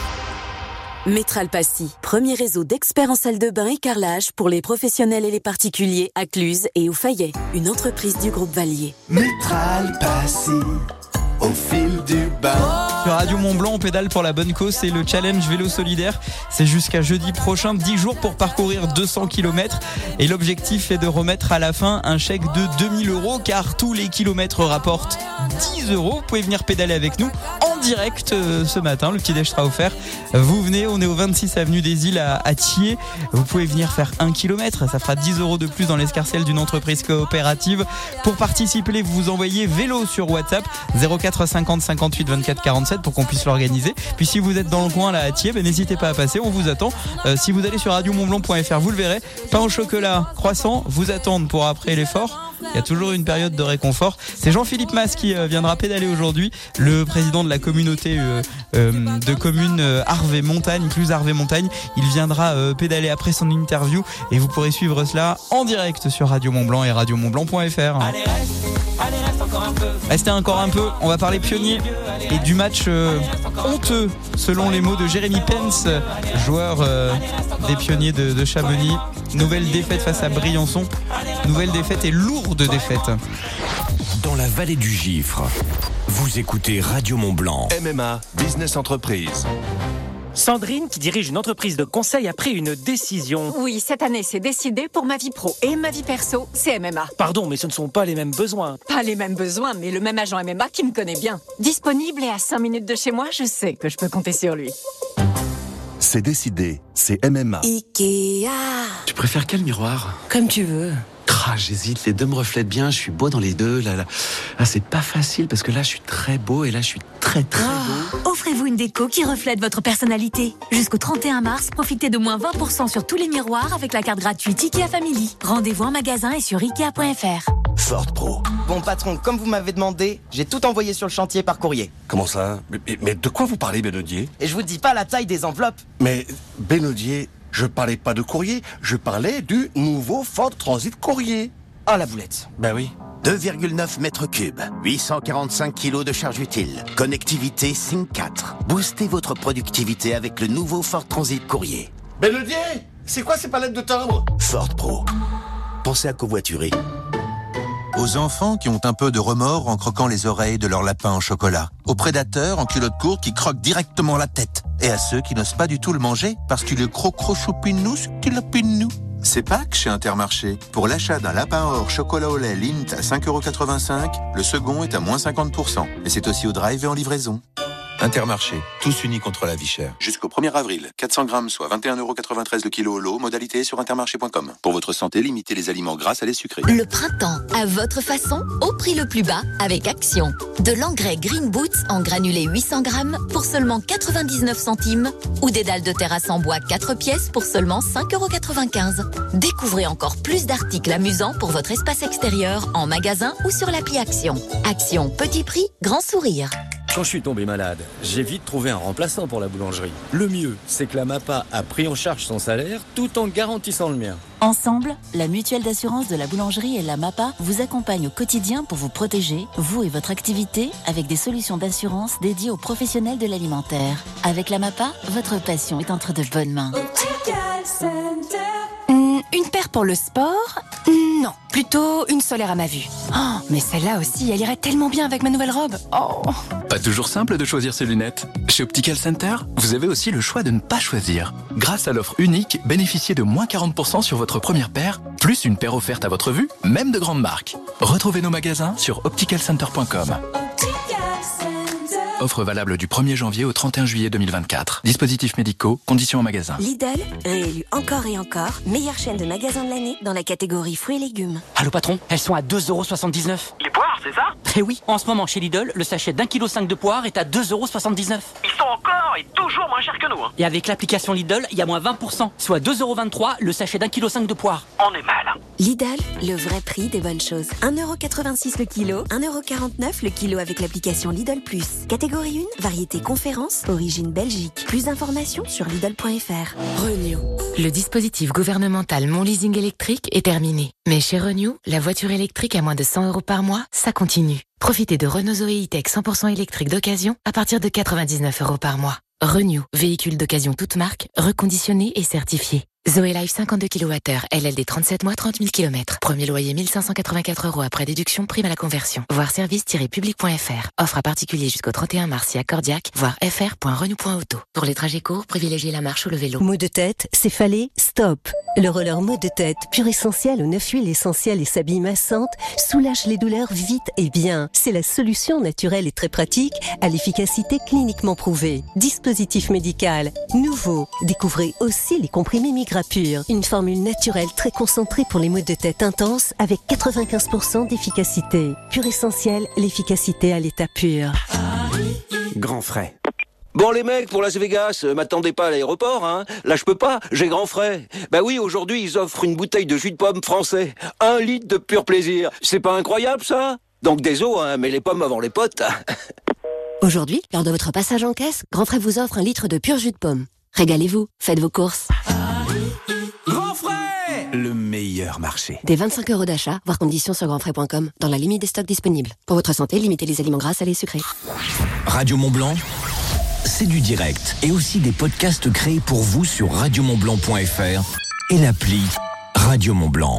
Métral Passy, premier réseau d'experts en salle de bain et carrelage pour les professionnels et les particuliers à Cluse et au Fayet, une entreprise du groupe Valier. Métral Passy, au fil du bain. Sur Radio Mont-Blanc, on pédale pour la bonne cause, c'est le challenge vélo solidaire. C'est jusqu'à jeudi prochain, dix jours pour parcourir deux cents kilomètres. Et l'objectif est de remettre à la fin un chèque de deux mille euros, car tous les kilomètres rapportent dix euros. Vous pouvez venir pédaler avec nous en direct euh, ce matin, le petit déj sera offert. Vous venez, on est au vingt-six avenue des Îles à, à Thiers. Vous pouvez venir faire un kilomètre, ça fera dix euros de plus dans l'escarcelle d'une entreprise coopérative. Pour participer, vous vous envoyez vélo sur WhatsApp zéro quatre cinquante cinquante-huit vingt-quatre quarante-sept pour qu'on puisse l'organiser. Puis si vous êtes dans le coin là à Thiers, ben, n'hésitez pas à passer, on vous attend. Euh, si vous allez sur radio mont blanc point f r, vous le verrez. Pain au chocolat, croissant, vous attendent pour après l'effort. Il y a toujours une période de réconfort. C'est Jean-Philippe Mas qui euh, viendra pédaler aujourd'hui, le président de la communauté euh, euh, de communes euh, Arvé Montagne, plus Arvé Montagne. Il viendra euh, pédaler après son interview et vous pourrez suivre cela en direct sur Radio Mont-Blanc et radio mont blanc point f r. Allez, reste, allez, reste encore un peu. Restez encore un peu, on va parler pionniers et du match euh, honteux, selon les mots de Jérémy Pence, joueur euh, des pionniers de, de Chamonix. Nouvelle défaite face à Briançon, nouvelle défaite et lourde défaite. Dans la vallée du Gifre, vous écoutez Radio Mont-Blanc. M M A, Business Entreprise. Sandrine, qui dirige une entreprise de conseil, a pris une décision. Oui, cette année, c'est décidé pour ma vie pro et ma vie perso, c'est M M A. Pardon, mais ce ne sont pas les mêmes besoins. Pas les mêmes besoins, mais le même agent M M A qui me connaît bien. Disponible et à cinq minutes de chez moi, je sais que je peux compter sur lui. C'est décidé, c'est M M A. Ikea. Tu préfères quel miroir? Comme tu veux. Ah, j'hésite, les deux me reflètent bien, je suis beau dans les deux. Là, là. Ah, c'est pas facile parce que là, je suis très beau et là, je suis très très oh, beau. Offrez-vous une déco qui reflète votre personnalité. Jusqu'au trente et un mars, profitez de moins vingt pour cent sur tous les miroirs avec la carte gratuite Ikea Family. Rendez-vous en magasin et sur ikea point f r. Ford Pro. Bon patron, comme vous m'avez demandé, j'ai tout envoyé sur le chantier par courrier. Comment ça? mais, mais de quoi vous parlez, Bénodier? Et je vous dis pas la taille des enveloppes. Mais Bénodier, je parlais pas de courrier, je parlais du nouveau Ford Transit Courrier. Ah, la boulette. Ben oui. deux virgule neuf mètres cubes, huit cent quarante-cinq kilos de charge utile, connectivité Sync quatre. Boostez votre productivité avec le nouveau Ford Transit Courrier. Bénodier, c'est quoi ces palettes de timbre? Ford Pro. Pensez à covoiturer. Aux enfants qui ont un peu de remords en croquant les oreilles de leur lapin en chocolat. Aux prédateurs en culotte courte qui croquent directement la tête. Et à ceux qui n'osent pas du tout le manger parce qu'il est cro-cro-choupinou, qu'il opinou. C'est Pâques chez Intermarché. Pour l'achat d'un lapin or chocolat au lait Lindt à cinq euros quatre-vingt-cinq, le second est à moins cinquante pour cent. Et c'est aussi au drive et en livraison. Intermarché, tous unis contre la vie chère. Jusqu'au premier avril, quatre cents grammes, soit vingt et un euros quatre-vingt-treize le kilo au lot, modalité sur intermarché point com. Pour votre santé, limitez les aliments gras à les sucrés. Le printemps, à votre façon, au prix le plus bas, avec Action. De l'engrais Green Boots en granulé huit cents grammes pour seulement quatre-vingt-dix-neuf centimes ou des dalles de terrasse en bois quatre pièces pour seulement cinq euros quatre-vingt-quinze. Découvrez encore plus d'articles amusants pour votre espace extérieur en magasin ou sur l'appli Action. Action, petit prix, grand sourire. Quand je suis tombé malade, j'ai vite trouvé un remplaçant pour la boulangerie. Le mieux, c'est que la MAPA a pris en charge son salaire tout en garantissant le mien. Ensemble, la mutuelle d'assurance de la boulangerie et la MAPA vous accompagnent au quotidien pour vous protéger, vous et votre activité, avec des solutions d'assurance dédiées aux professionnels de l'alimentaire. Avec la MAPA, votre passion est entre de bonnes mains. Optical Center. Mmh, une paire pour le sport? Non, plutôt une solaire à ma vue. Oh, mais celle-là aussi, elle irait tellement bien avec ma nouvelle robe. Oh. Pas toujours simple de choisir ses lunettes. Chez Optical Center, vous avez aussi le choix de ne pas choisir. Grâce à l'offre unique, bénéficiez de moins quarante pour cent sur votre première paire, plus une paire offerte à votre vue, même de grandes marques. Retrouvez nos magasins sur optical center point com. Offre valable du premier janvier au trente et un juillet deux mille vingt-quatre. Dispositifs médicaux, conditions en magasin. Lidl, réélu encore et encore, meilleure chaîne de magasins de l'année dans la catégorie fruits et légumes. Allô patron, elles sont à deux euros soixante-dix-neuf. Les poires, c'est ça? Eh oui, en ce moment chez Lidl, le sachet d'un kilo cinq de poires est à deux euros soixante-dix-neuf. Ils sont encore et toujours moins chers que nous. Hein. Et avec l'application Lidl, il y a moins vingt pour cent, soit deux euros vingt-trois le sachet d'un kilo cinq de poires. On est mal. Hein. Lidl, le vrai prix des bonnes choses. un euro quatre-vingt-six le kilo, un euro quarante-neuf le kilo avec l'application Lidl plus. Catégorie un, variété conférence, origine Belgique. Plus d'informations sur Lidl point F R. Renew. Le dispositif gouvernemental Mon Leasing électrique est terminé. Mais chez Renew, la voiture électrique à moins de cent euros par mois, ça continue. Profitez de Renault Zoé E-Tech cent pour cent électrique d'occasion à partir de quatre-vingt-dix-neuf euros par mois. Renew, véhicule d'occasion toute marque, reconditionné et certifié. Zoé Life cinquante-deux kilowattheures, L L D trente-sept mois, trente mille kilomètres. Premier loyer mille cinq cent quatre-vingt-quatre euros après déduction, prime à la conversion. Voir service tiret public point F R. Offre à particulier jusqu'au trente et un mars et à Cordiac, voir f r point renew point auto. Pour les trajets courts, privilégiez la marche ou le vélo. Maux de tête, céphalée, stop. Le roller maux de tête, pur essentiel aux neuf huiles essentielles et s'habille massante, soulage les douleurs vite et bien. C'est la solution naturelle et très pratique à l'efficacité cliniquement prouvée. Dispositif médical, nouveau. Découvrez aussi les comprimés Migrapur, une formule naturelle très concentrée pour les maux de tête intenses avec quatre-vingt-quinze pour cent d'efficacité. Pur essentiel, l'efficacité à l'état pur. Grand frais. Bon les mecs, pour Las Vegas, euh, m'attendez pas à l'aéroport, hein. Là je peux pas, j'ai grand frais. Bah oui, aujourd'hui ils offrent une bouteille de jus de pomme français. Un litre de pur plaisir. C'est pas incroyable ça? Donc désolé, hein, mais les pommes avant les potes. Aujourd'hui, lors de votre passage en caisse, Grand Frais vous offre un litre de pur jus de pomme. Régalez-vous, faites vos courses. Grand frais! Le meilleur marché. Des vingt-cinq euros d'achat, voir conditions sur grand frais point com, dans la limite des stocks disponibles. Pour votre santé, limitez les aliments gras, salés et sucrés. Radio Mont-Blanc, c'est du direct et aussi des podcasts créés pour vous sur radio mont blanc point f r et l'appli Radio Mont-Blanc.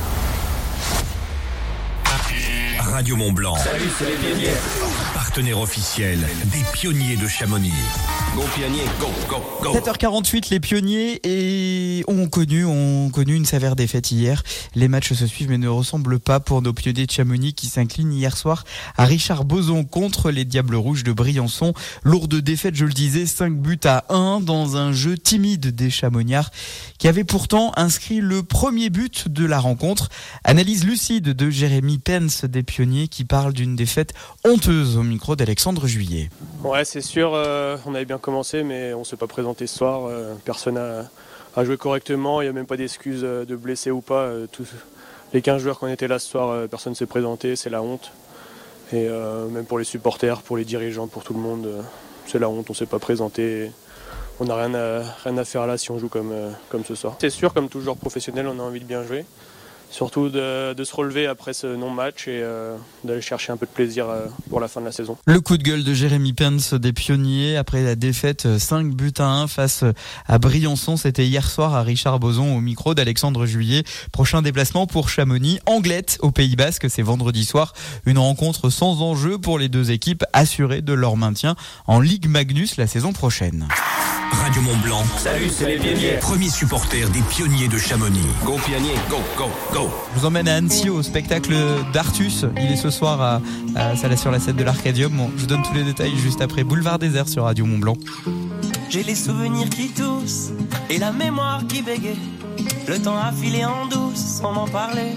Radio Mont-Blanc. Salut, c'est les pionniers. Partenaire officiel des pionniers de Chamonix. Go pionniers, go, go, go. sept heures quarante-huit, les pionniers et ont connu, ont connu une sévère défaite hier. Les matchs se suivent mais ne ressemblent pas pour nos pionniers de Chamonix qui s'inclinent hier soir à Richard Boson contre les Diables Rouges de Briançon. Lourde défaite, je le disais, cinq buts à un dans un jeu timide des Chamonniards qui avait pourtant inscrit le premier but de la rencontre. Analyse lucide de Jérémy Pence des pionniers qui parle d'une défaite honteuse au micro d'Alexandre Juillet. Ouais, c'est sûr, euh, on avait bien commencé, mais on ne s'est pas présenté ce soir. Euh, personne n'a a joué correctement, il n'y a même pas d'excuses euh, de blessés ou pas. Euh, tous, les quinze joueurs qui ont été là ce soir, euh, personne ne s'est présenté, c'est la honte. Et euh, même pour les supporters, pour les dirigeants, pour tout le monde, euh, c'est la honte, on ne s'est pas présenté. On n'a rien à, rien à faire là si on joue comme, euh, comme ce soir. C'est sûr, comme tout joueur professionnel, on a envie de bien jouer. Surtout de, de se relever après ce non-match et euh, d'aller chercher un peu de plaisir euh, pour la fin de la saison. Le coup de gueule de Jérémy Pence des pionniers après la défaite cinq buts à un face à Briançon. C'était hier soir à Richard Boson au micro d'Alexandre Juillet. Prochain déplacement pour Chamonix, Anglette au Pays Basque. C'est vendredi soir. Une rencontre sans enjeu pour les deux équipes assurées de leur maintien en Ligue Magnus la saison prochaine. Radio Mont-Blanc. Salut, c'est les pionniers. Premier supporter des pionniers de Chamonix. Go pionniers, go, go, go. Je vous emmène à Annecy au spectacle d'Artus. Il est ce soir à, à Salas sur la scène de l'Arcadium. Bon, je vous donne tous les détails juste après Boulevard Désert sur Radio Mont-Blanc. J'ai les souvenirs qui toussent et la mémoire qui bégaye. Le temps a filé en douce sans m'en parler.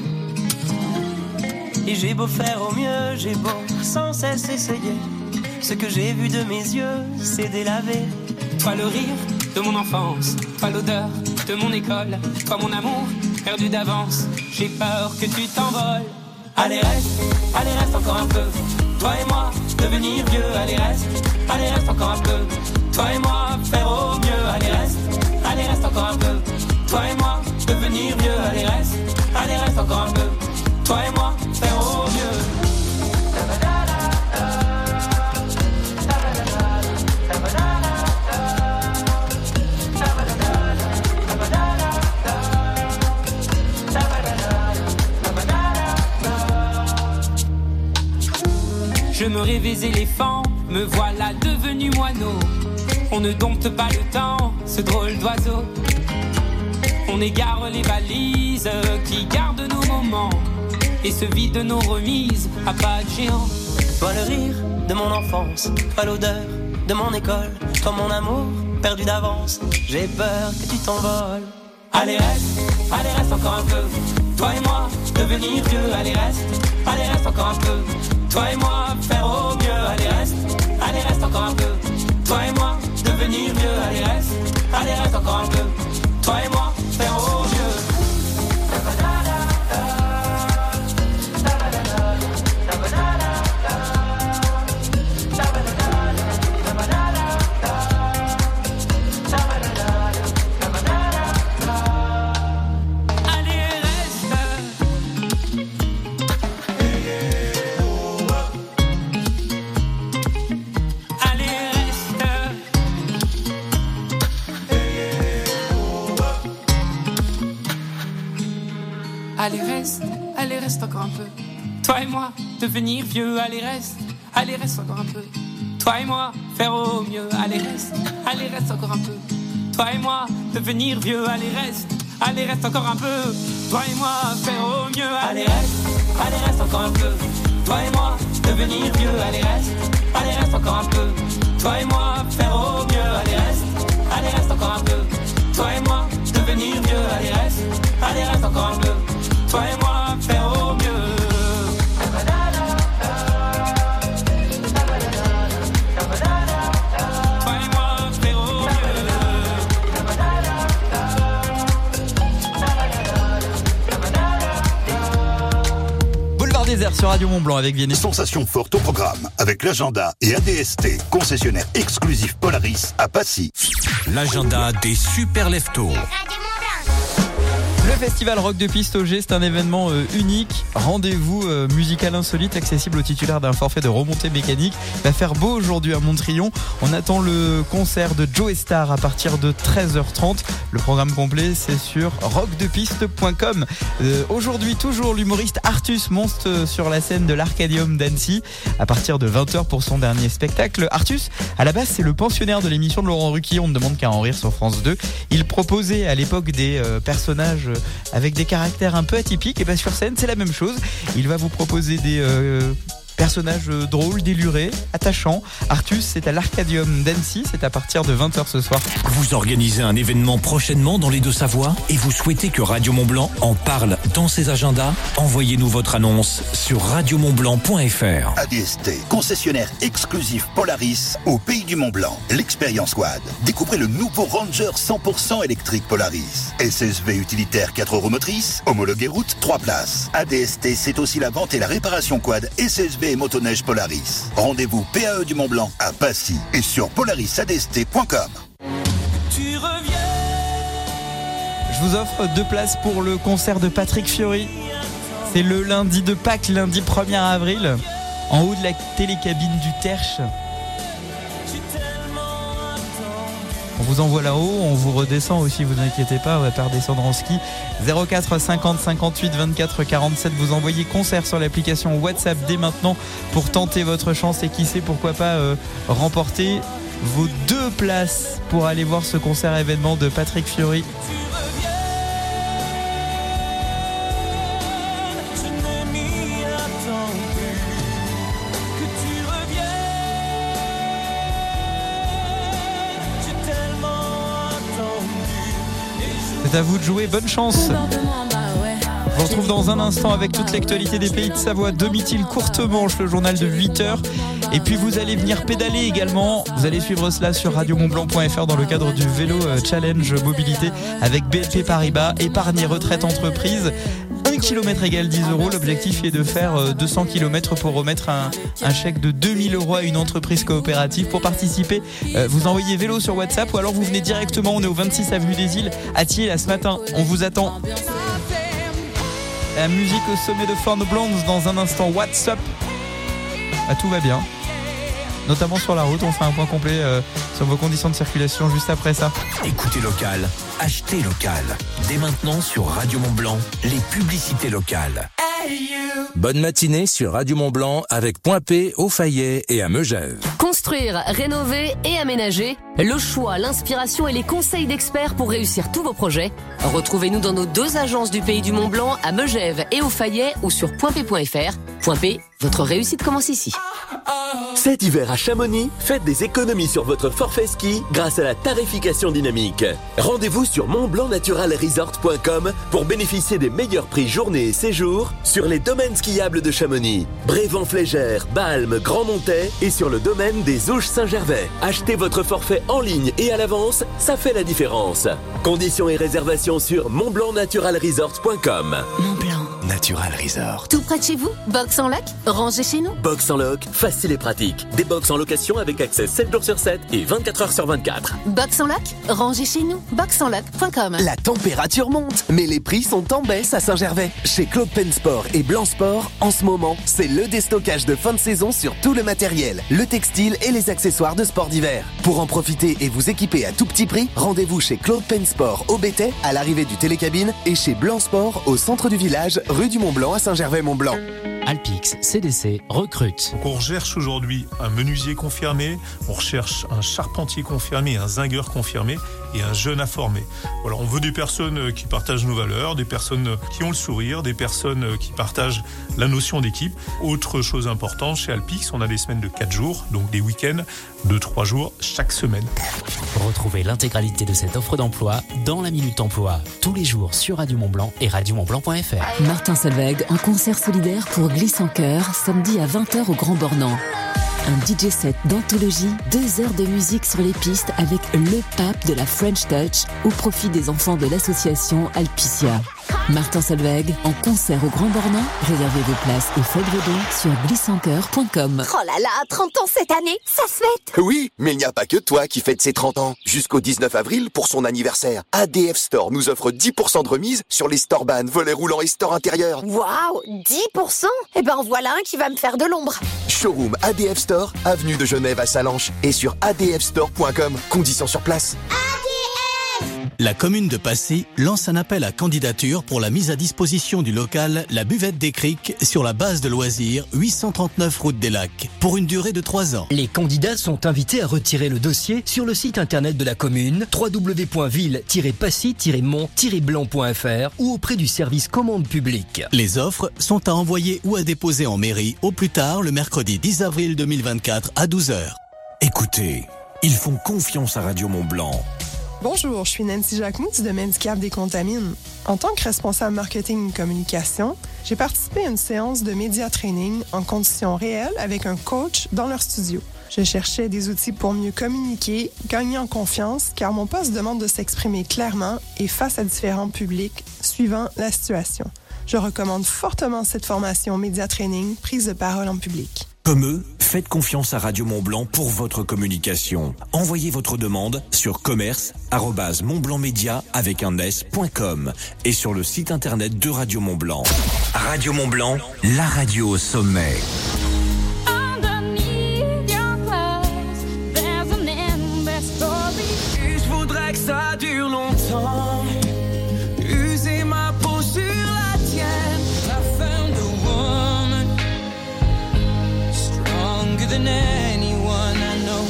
Et j'ai beau faire au mieux, j'ai beau sans cesse essayer. Ce que j'ai vu de mes yeux, c'est délavé. Toi le rire de mon enfance, toi l'odeur de mon école, toi mon amour perdu d'avance. J'ai peur que tu t'envoles. Allez reste, allez reste encore un peu. Toi et moi, devenir vieux. Allez reste, allez reste encore un peu. Toi et moi, faire au mieux. Allez reste, allez reste encore un peu. Toi et moi, devenir vieux. Allez reste, allez reste encore un peu. Toi et moi, faire au mieux. rêvais éléphant, me voilà devenu moineau. On ne dompte pas le temps, ce drôle d'oiseau. On égare les valises qui gardent nos moments et se vident nos remises à pas de géant. Toi le rire de mon enfance, toi l'odeur de mon école, toi mon amour perdu d'avance, j'ai peur que tu t'envoles. Allez reste, allez reste encore un peu. Toi et moi, devenir vieux, allez reste, allez reste encore un peu. Toi et moi, faire au mieux, allez reste, allez reste encore un peu. Toi et moi, devenir vieux, allez reste, allez reste encore un peu. Toi et moi, faire au mieux. Allez reste, allez reste encore un peu. Toi et moi, devenir vieux, allez reste, allez reste encore un peu. Toi et moi, faire au mieux, allez reste, allez reste encore un peu. Toi et moi, devenir vieux, allez reste, allez reste encore un peu. Toi et moi, faire au mieux, allez reste, allez reste encore un peu. Toi et moi, devenir vieux, allez reste, allez reste encore un peu. Toi et moi, faire au mieux, allez reste, allez reste encore un peu. Toi et moi, devenir vieux, allez reste, allez reste encore un peu. Toi et moi, faire au mieux. Toi et moi, faire au mieux. Boulevard Désert sur Radio Mont-Blanc avec Vianney. Sensation forte au programme avec l'agenda et A D S T, concessionnaire exclusif Polaris à Passy. L'agenda des super leftos. Le festival Rock de Piste au G, c'est un événement euh, unique. Rendez-vous euh, musical insolite accessible aux titulaires d'un forfait de remontée mécanique. Il va faire beau aujourd'hui à Montrion. On attend le concert de Joe Star à partir de treize heures trente. Le programme complet, c'est sur rock de piste point com. Euh, aujourd'hui, toujours l'humoriste Artus monte sur la scène de l'Arcadium d'Annecy à partir de vingt heures pour son dernier spectacle. Artus, à la base, c'est le pensionnaire de l'émission de Laurent Ruquier. On ne demande qu'à en rire sur France deux. Il proposait à l'époque des euh, personnages avec des caractères un peu atypiques. Et bien sur scène, c'est la même chose. Il va vous proposer des euh, personnages drôles, délurés, attachants. Artus, c'est à l'Arcadium d'Annecy. C'est à partir de vingt heures ce soir. Vous organisez un événement prochainement dans les Deux-Savoies et vous souhaitez que Radio Mont-Blanc en parle dans ses agendas? Envoyez-nous votre annonce sur radio mont blanc point f r. A D S T, concessionnaire exclusif Polaris au Pays du Mont-Blanc. L'Experience Quad. Découvrez le nouveau Ranger cent pour cent électrique Polaris. S S V utilitaire quatre roues motrices, homologué route, trois places. A D S T, c'est aussi la vente et la réparation quad S S V et motoneige Polaris. Rendez-vous P A E du Mont-Blanc à Passy et sur polaris a d s t point com. Tu reviens. Je vous offre deux places pour le concert de Patrick Fiori. C'est le lundi de Pâques, lundi premier avril, en haut de la télécabine du Terche. On vous envoie là-haut, on vous redescend aussi, vous inquiétez pas, on va pas redescendre en ski. zéro quatre cinquante cinquante-huit vingt-quatre quarante-sept, vous envoyez concert sur l'application WhatsApp dès maintenant pour tenter votre chance et qui sait, pourquoi pas euh, remporter vos deux places pour aller voir ce concert événement de Patrick Fiori. C'est à vous de jouer, bonne chance. Je vous retrouve dans un instant avec toute l'actualité des pays de Savoie. Domitil Courte Manche, le journal de huit heures. Et puis vous allez venir pédaler également. Vous allez suivre cela sur radio mont blanc point f r dans le cadre du vélo challenge mobilité avec B N P Paribas, épargne retraite entreprise. Un kilomètre égale dix euros. L'objectif est de faire deux cents kilomètres pour remettre un, un chèque de deux mille euros à une entreprise coopérative. Pour participer, vous envoyez vélo sur WhatsApp ou alors vous venez directement. On est au vingt-six avenue des Îles à Thiers là ce matin. On vous attend. La musique au sommet de Four Blondes dans un instant. What's up? Ah, tout va bien. Notamment sur la route, on fait un point complet euh, sur vos conditions de circulation juste après ça. Écoutez local, achetez local. Dès maintenant sur Radio Mont-Blanc, les publicités locales. Bonne matinée sur Radio Mont-Blanc avec Point P au Fayet et à Megève. Construire, rénover et aménager, le choix, l'inspiration et les conseils d'experts pour réussir tous vos projets. Retrouvez-nous dans nos deux agences du Pays du Mont-Blanc à Megève et au Fayet ou sur point p point f r. Point P, votre réussite commence ici. Cet hiver à Chamonix, faites des économies sur votre forfait ski grâce à la tarification dynamique. Rendez-vous sur mont blanc natural resort point com pour bénéficier des meilleurs prix journée et séjour sur les domaines skiables de Chamonix. Brévent-Flégère, Balme, Grand-Montet et sur le domaine des Ouches Saint-Gervais. Achetez votre forfait en ligne et à l'avance, ça fait la différence. Conditions et réservations sur mont blanc natural resort point com. Mont-Blanc Natural Resort. Tout près de chez vous, box en loc, rangez chez nous. Box en loc, facile et pratique. Des box en location avec accès sept jours sur sept et vingt-quatre heures sur vingt-quatre. Box en loc, rangez chez nous. box en loc point com. La température monte, mais les prix sont en baisse à Saint-Gervais. Chez Claude Pensport et Blanc Sport, en ce moment, c'est le déstockage de fin de saison sur tout le matériel, le textile et les accessoires de sport d'hiver. Pour en profiter et vous équiper à tout petit prix, rendez-vous chez Claude Pensport au Bétais, à l'arrivée du télécabine, et chez Blanc Sport au centre du village, rue du Mont-Blanc à Saint-Gervais-Mont-Blanc. Alpix C D C recrute. Donc on recherche aujourd'hui un menuisier confirmé, on recherche un charpentier confirmé, un zingueur confirmé et un jeune à former. Voilà, on veut des personnes qui partagent nos valeurs, des personnes qui ont le sourire, des personnes qui partagent la notion d'équipe. Autre chose importante, chez Alpix, on a des semaines de quatre jours, donc des week-ends de trois jours chaque semaine. Retrouvez l'intégralité de cette offre d'emploi dans la Minute Emploi, tous les jours sur Radio Mont-Blanc et radio mont blanc point f r. Martin Solveig en concert solidaire pour Glisse en Cœur, samedi à vingt heures au Grand Bornand. Un D J set d'anthologie, deux heures de musique sur les pistes avec le pape de la French Touch au profit des enfants de l'association Alpicia. Martin Solveig en concert au Grand Bornand. Réservez vos places et faites vos dons sur glisse en cœur point com. Oh là là, trente ans cette année, ça se fête! Oui, mais il n'y a pas que toi qui fête ses trente ans. Jusqu'au dix-neuf avril, pour son anniversaire, A D F Store nous offre dix pour cent de remise sur les store ban, volets roulants et store intérieurs. Waouh, dix pour cent? Eh ben voilà un qui va me faire de l'ombre. Showroom A D F Store, avenue de Genève à Salanches et sur a d f store point com. Conditions sur place. La commune de Passy lance un appel à candidature pour la mise à disposition du local La Buvette des Criques sur la base de loisirs huit cent trente-neuf route des Lacs pour une durée de trois ans. Les candidats sont invités à retirer le dossier sur le site internet de la commune w w w point ville tiret passy tiret mont tiret blanc point f r ou auprès du service commande publique. Les offres sont à envoyer ou à déposer en mairie au plus tard le mercredi dix avril deux mille vingt-quatre à douze heures. Écoutez, ils font confiance à Radio Mont-Blanc. Bonjour, je suis Nancy Jacquemou du domaine skiable des Contamines. En tant que responsable marketing et communication, j'ai participé à une séance de média training en conditions réelles avec un coach dans leur studio. Je cherchais des outils pour mieux communiquer, gagner en confiance, car mon poste demande de s'exprimer clairement et face à différents publics suivant la situation. Je recommande fortement cette formation média training, prise de parole en public. Comme eux, faites confiance à Radio Mont-Blanc pour votre communication. Envoyez votre demande sur commerce arobase montblancmedia avec un s.com et sur le site internet de Radio Mont-Blanc. Radio Mont-Blanc, la radio au sommet. Je voudrais que ça dure longtemps. User ma peau sur la tienne. I found a woman stronger than anyone I know.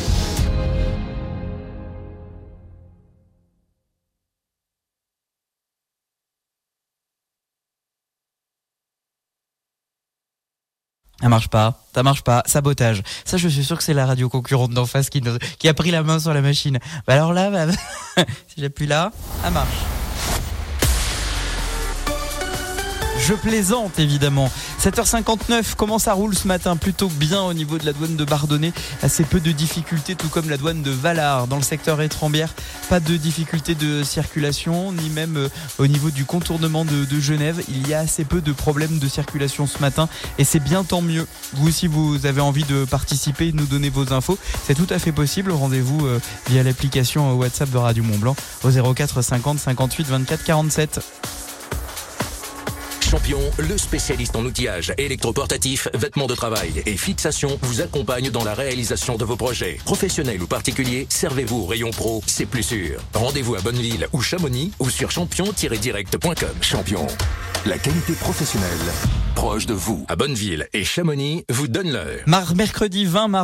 Ça marche pas, ça marche pas, sabotage. Ça, je suis sûr que c'est la radio concurrente d'en face qui, nous, qui a pris la main sur la machine. Bah alors là, bah, si j'appuie là, ça marche. Je plaisante évidemment. sept heures cinquante-neuf, comment ça roule ce matin? Plutôt bien au niveau de la douane de Bardonnay. Assez peu de difficultés, tout comme la douane de Valard. Dans le secteur Étrembières, pas de difficultés de circulation, ni même euh, au niveau du contournement de, de Genève. Il y a assez peu de problèmes de circulation ce matin et c'est bien tant mieux. Vous aussi, vous avez envie de participer et de nous donner vos infos, c'est tout à fait possible. Rendez-vous euh, via l'application WhatsApp de Radio Mont-Blanc au zéro quatre cinquante cinquante-huit vingt-quatre quarante-sept. Champion, le spécialiste en outillage électroportatif, vêtements de travail et fixation, vous accompagne dans la réalisation de vos projets. Professionnels ou particuliers, servez-vous au rayon pro, c'est plus sûr. Rendez-vous à Bonneville ou Chamonix ou sur champion tiret direct point com. Champion, la qualité professionnelle proche de vous. À Bonneville et Chamonix, vous donne l'heure. Mar- mercredi vingt mars.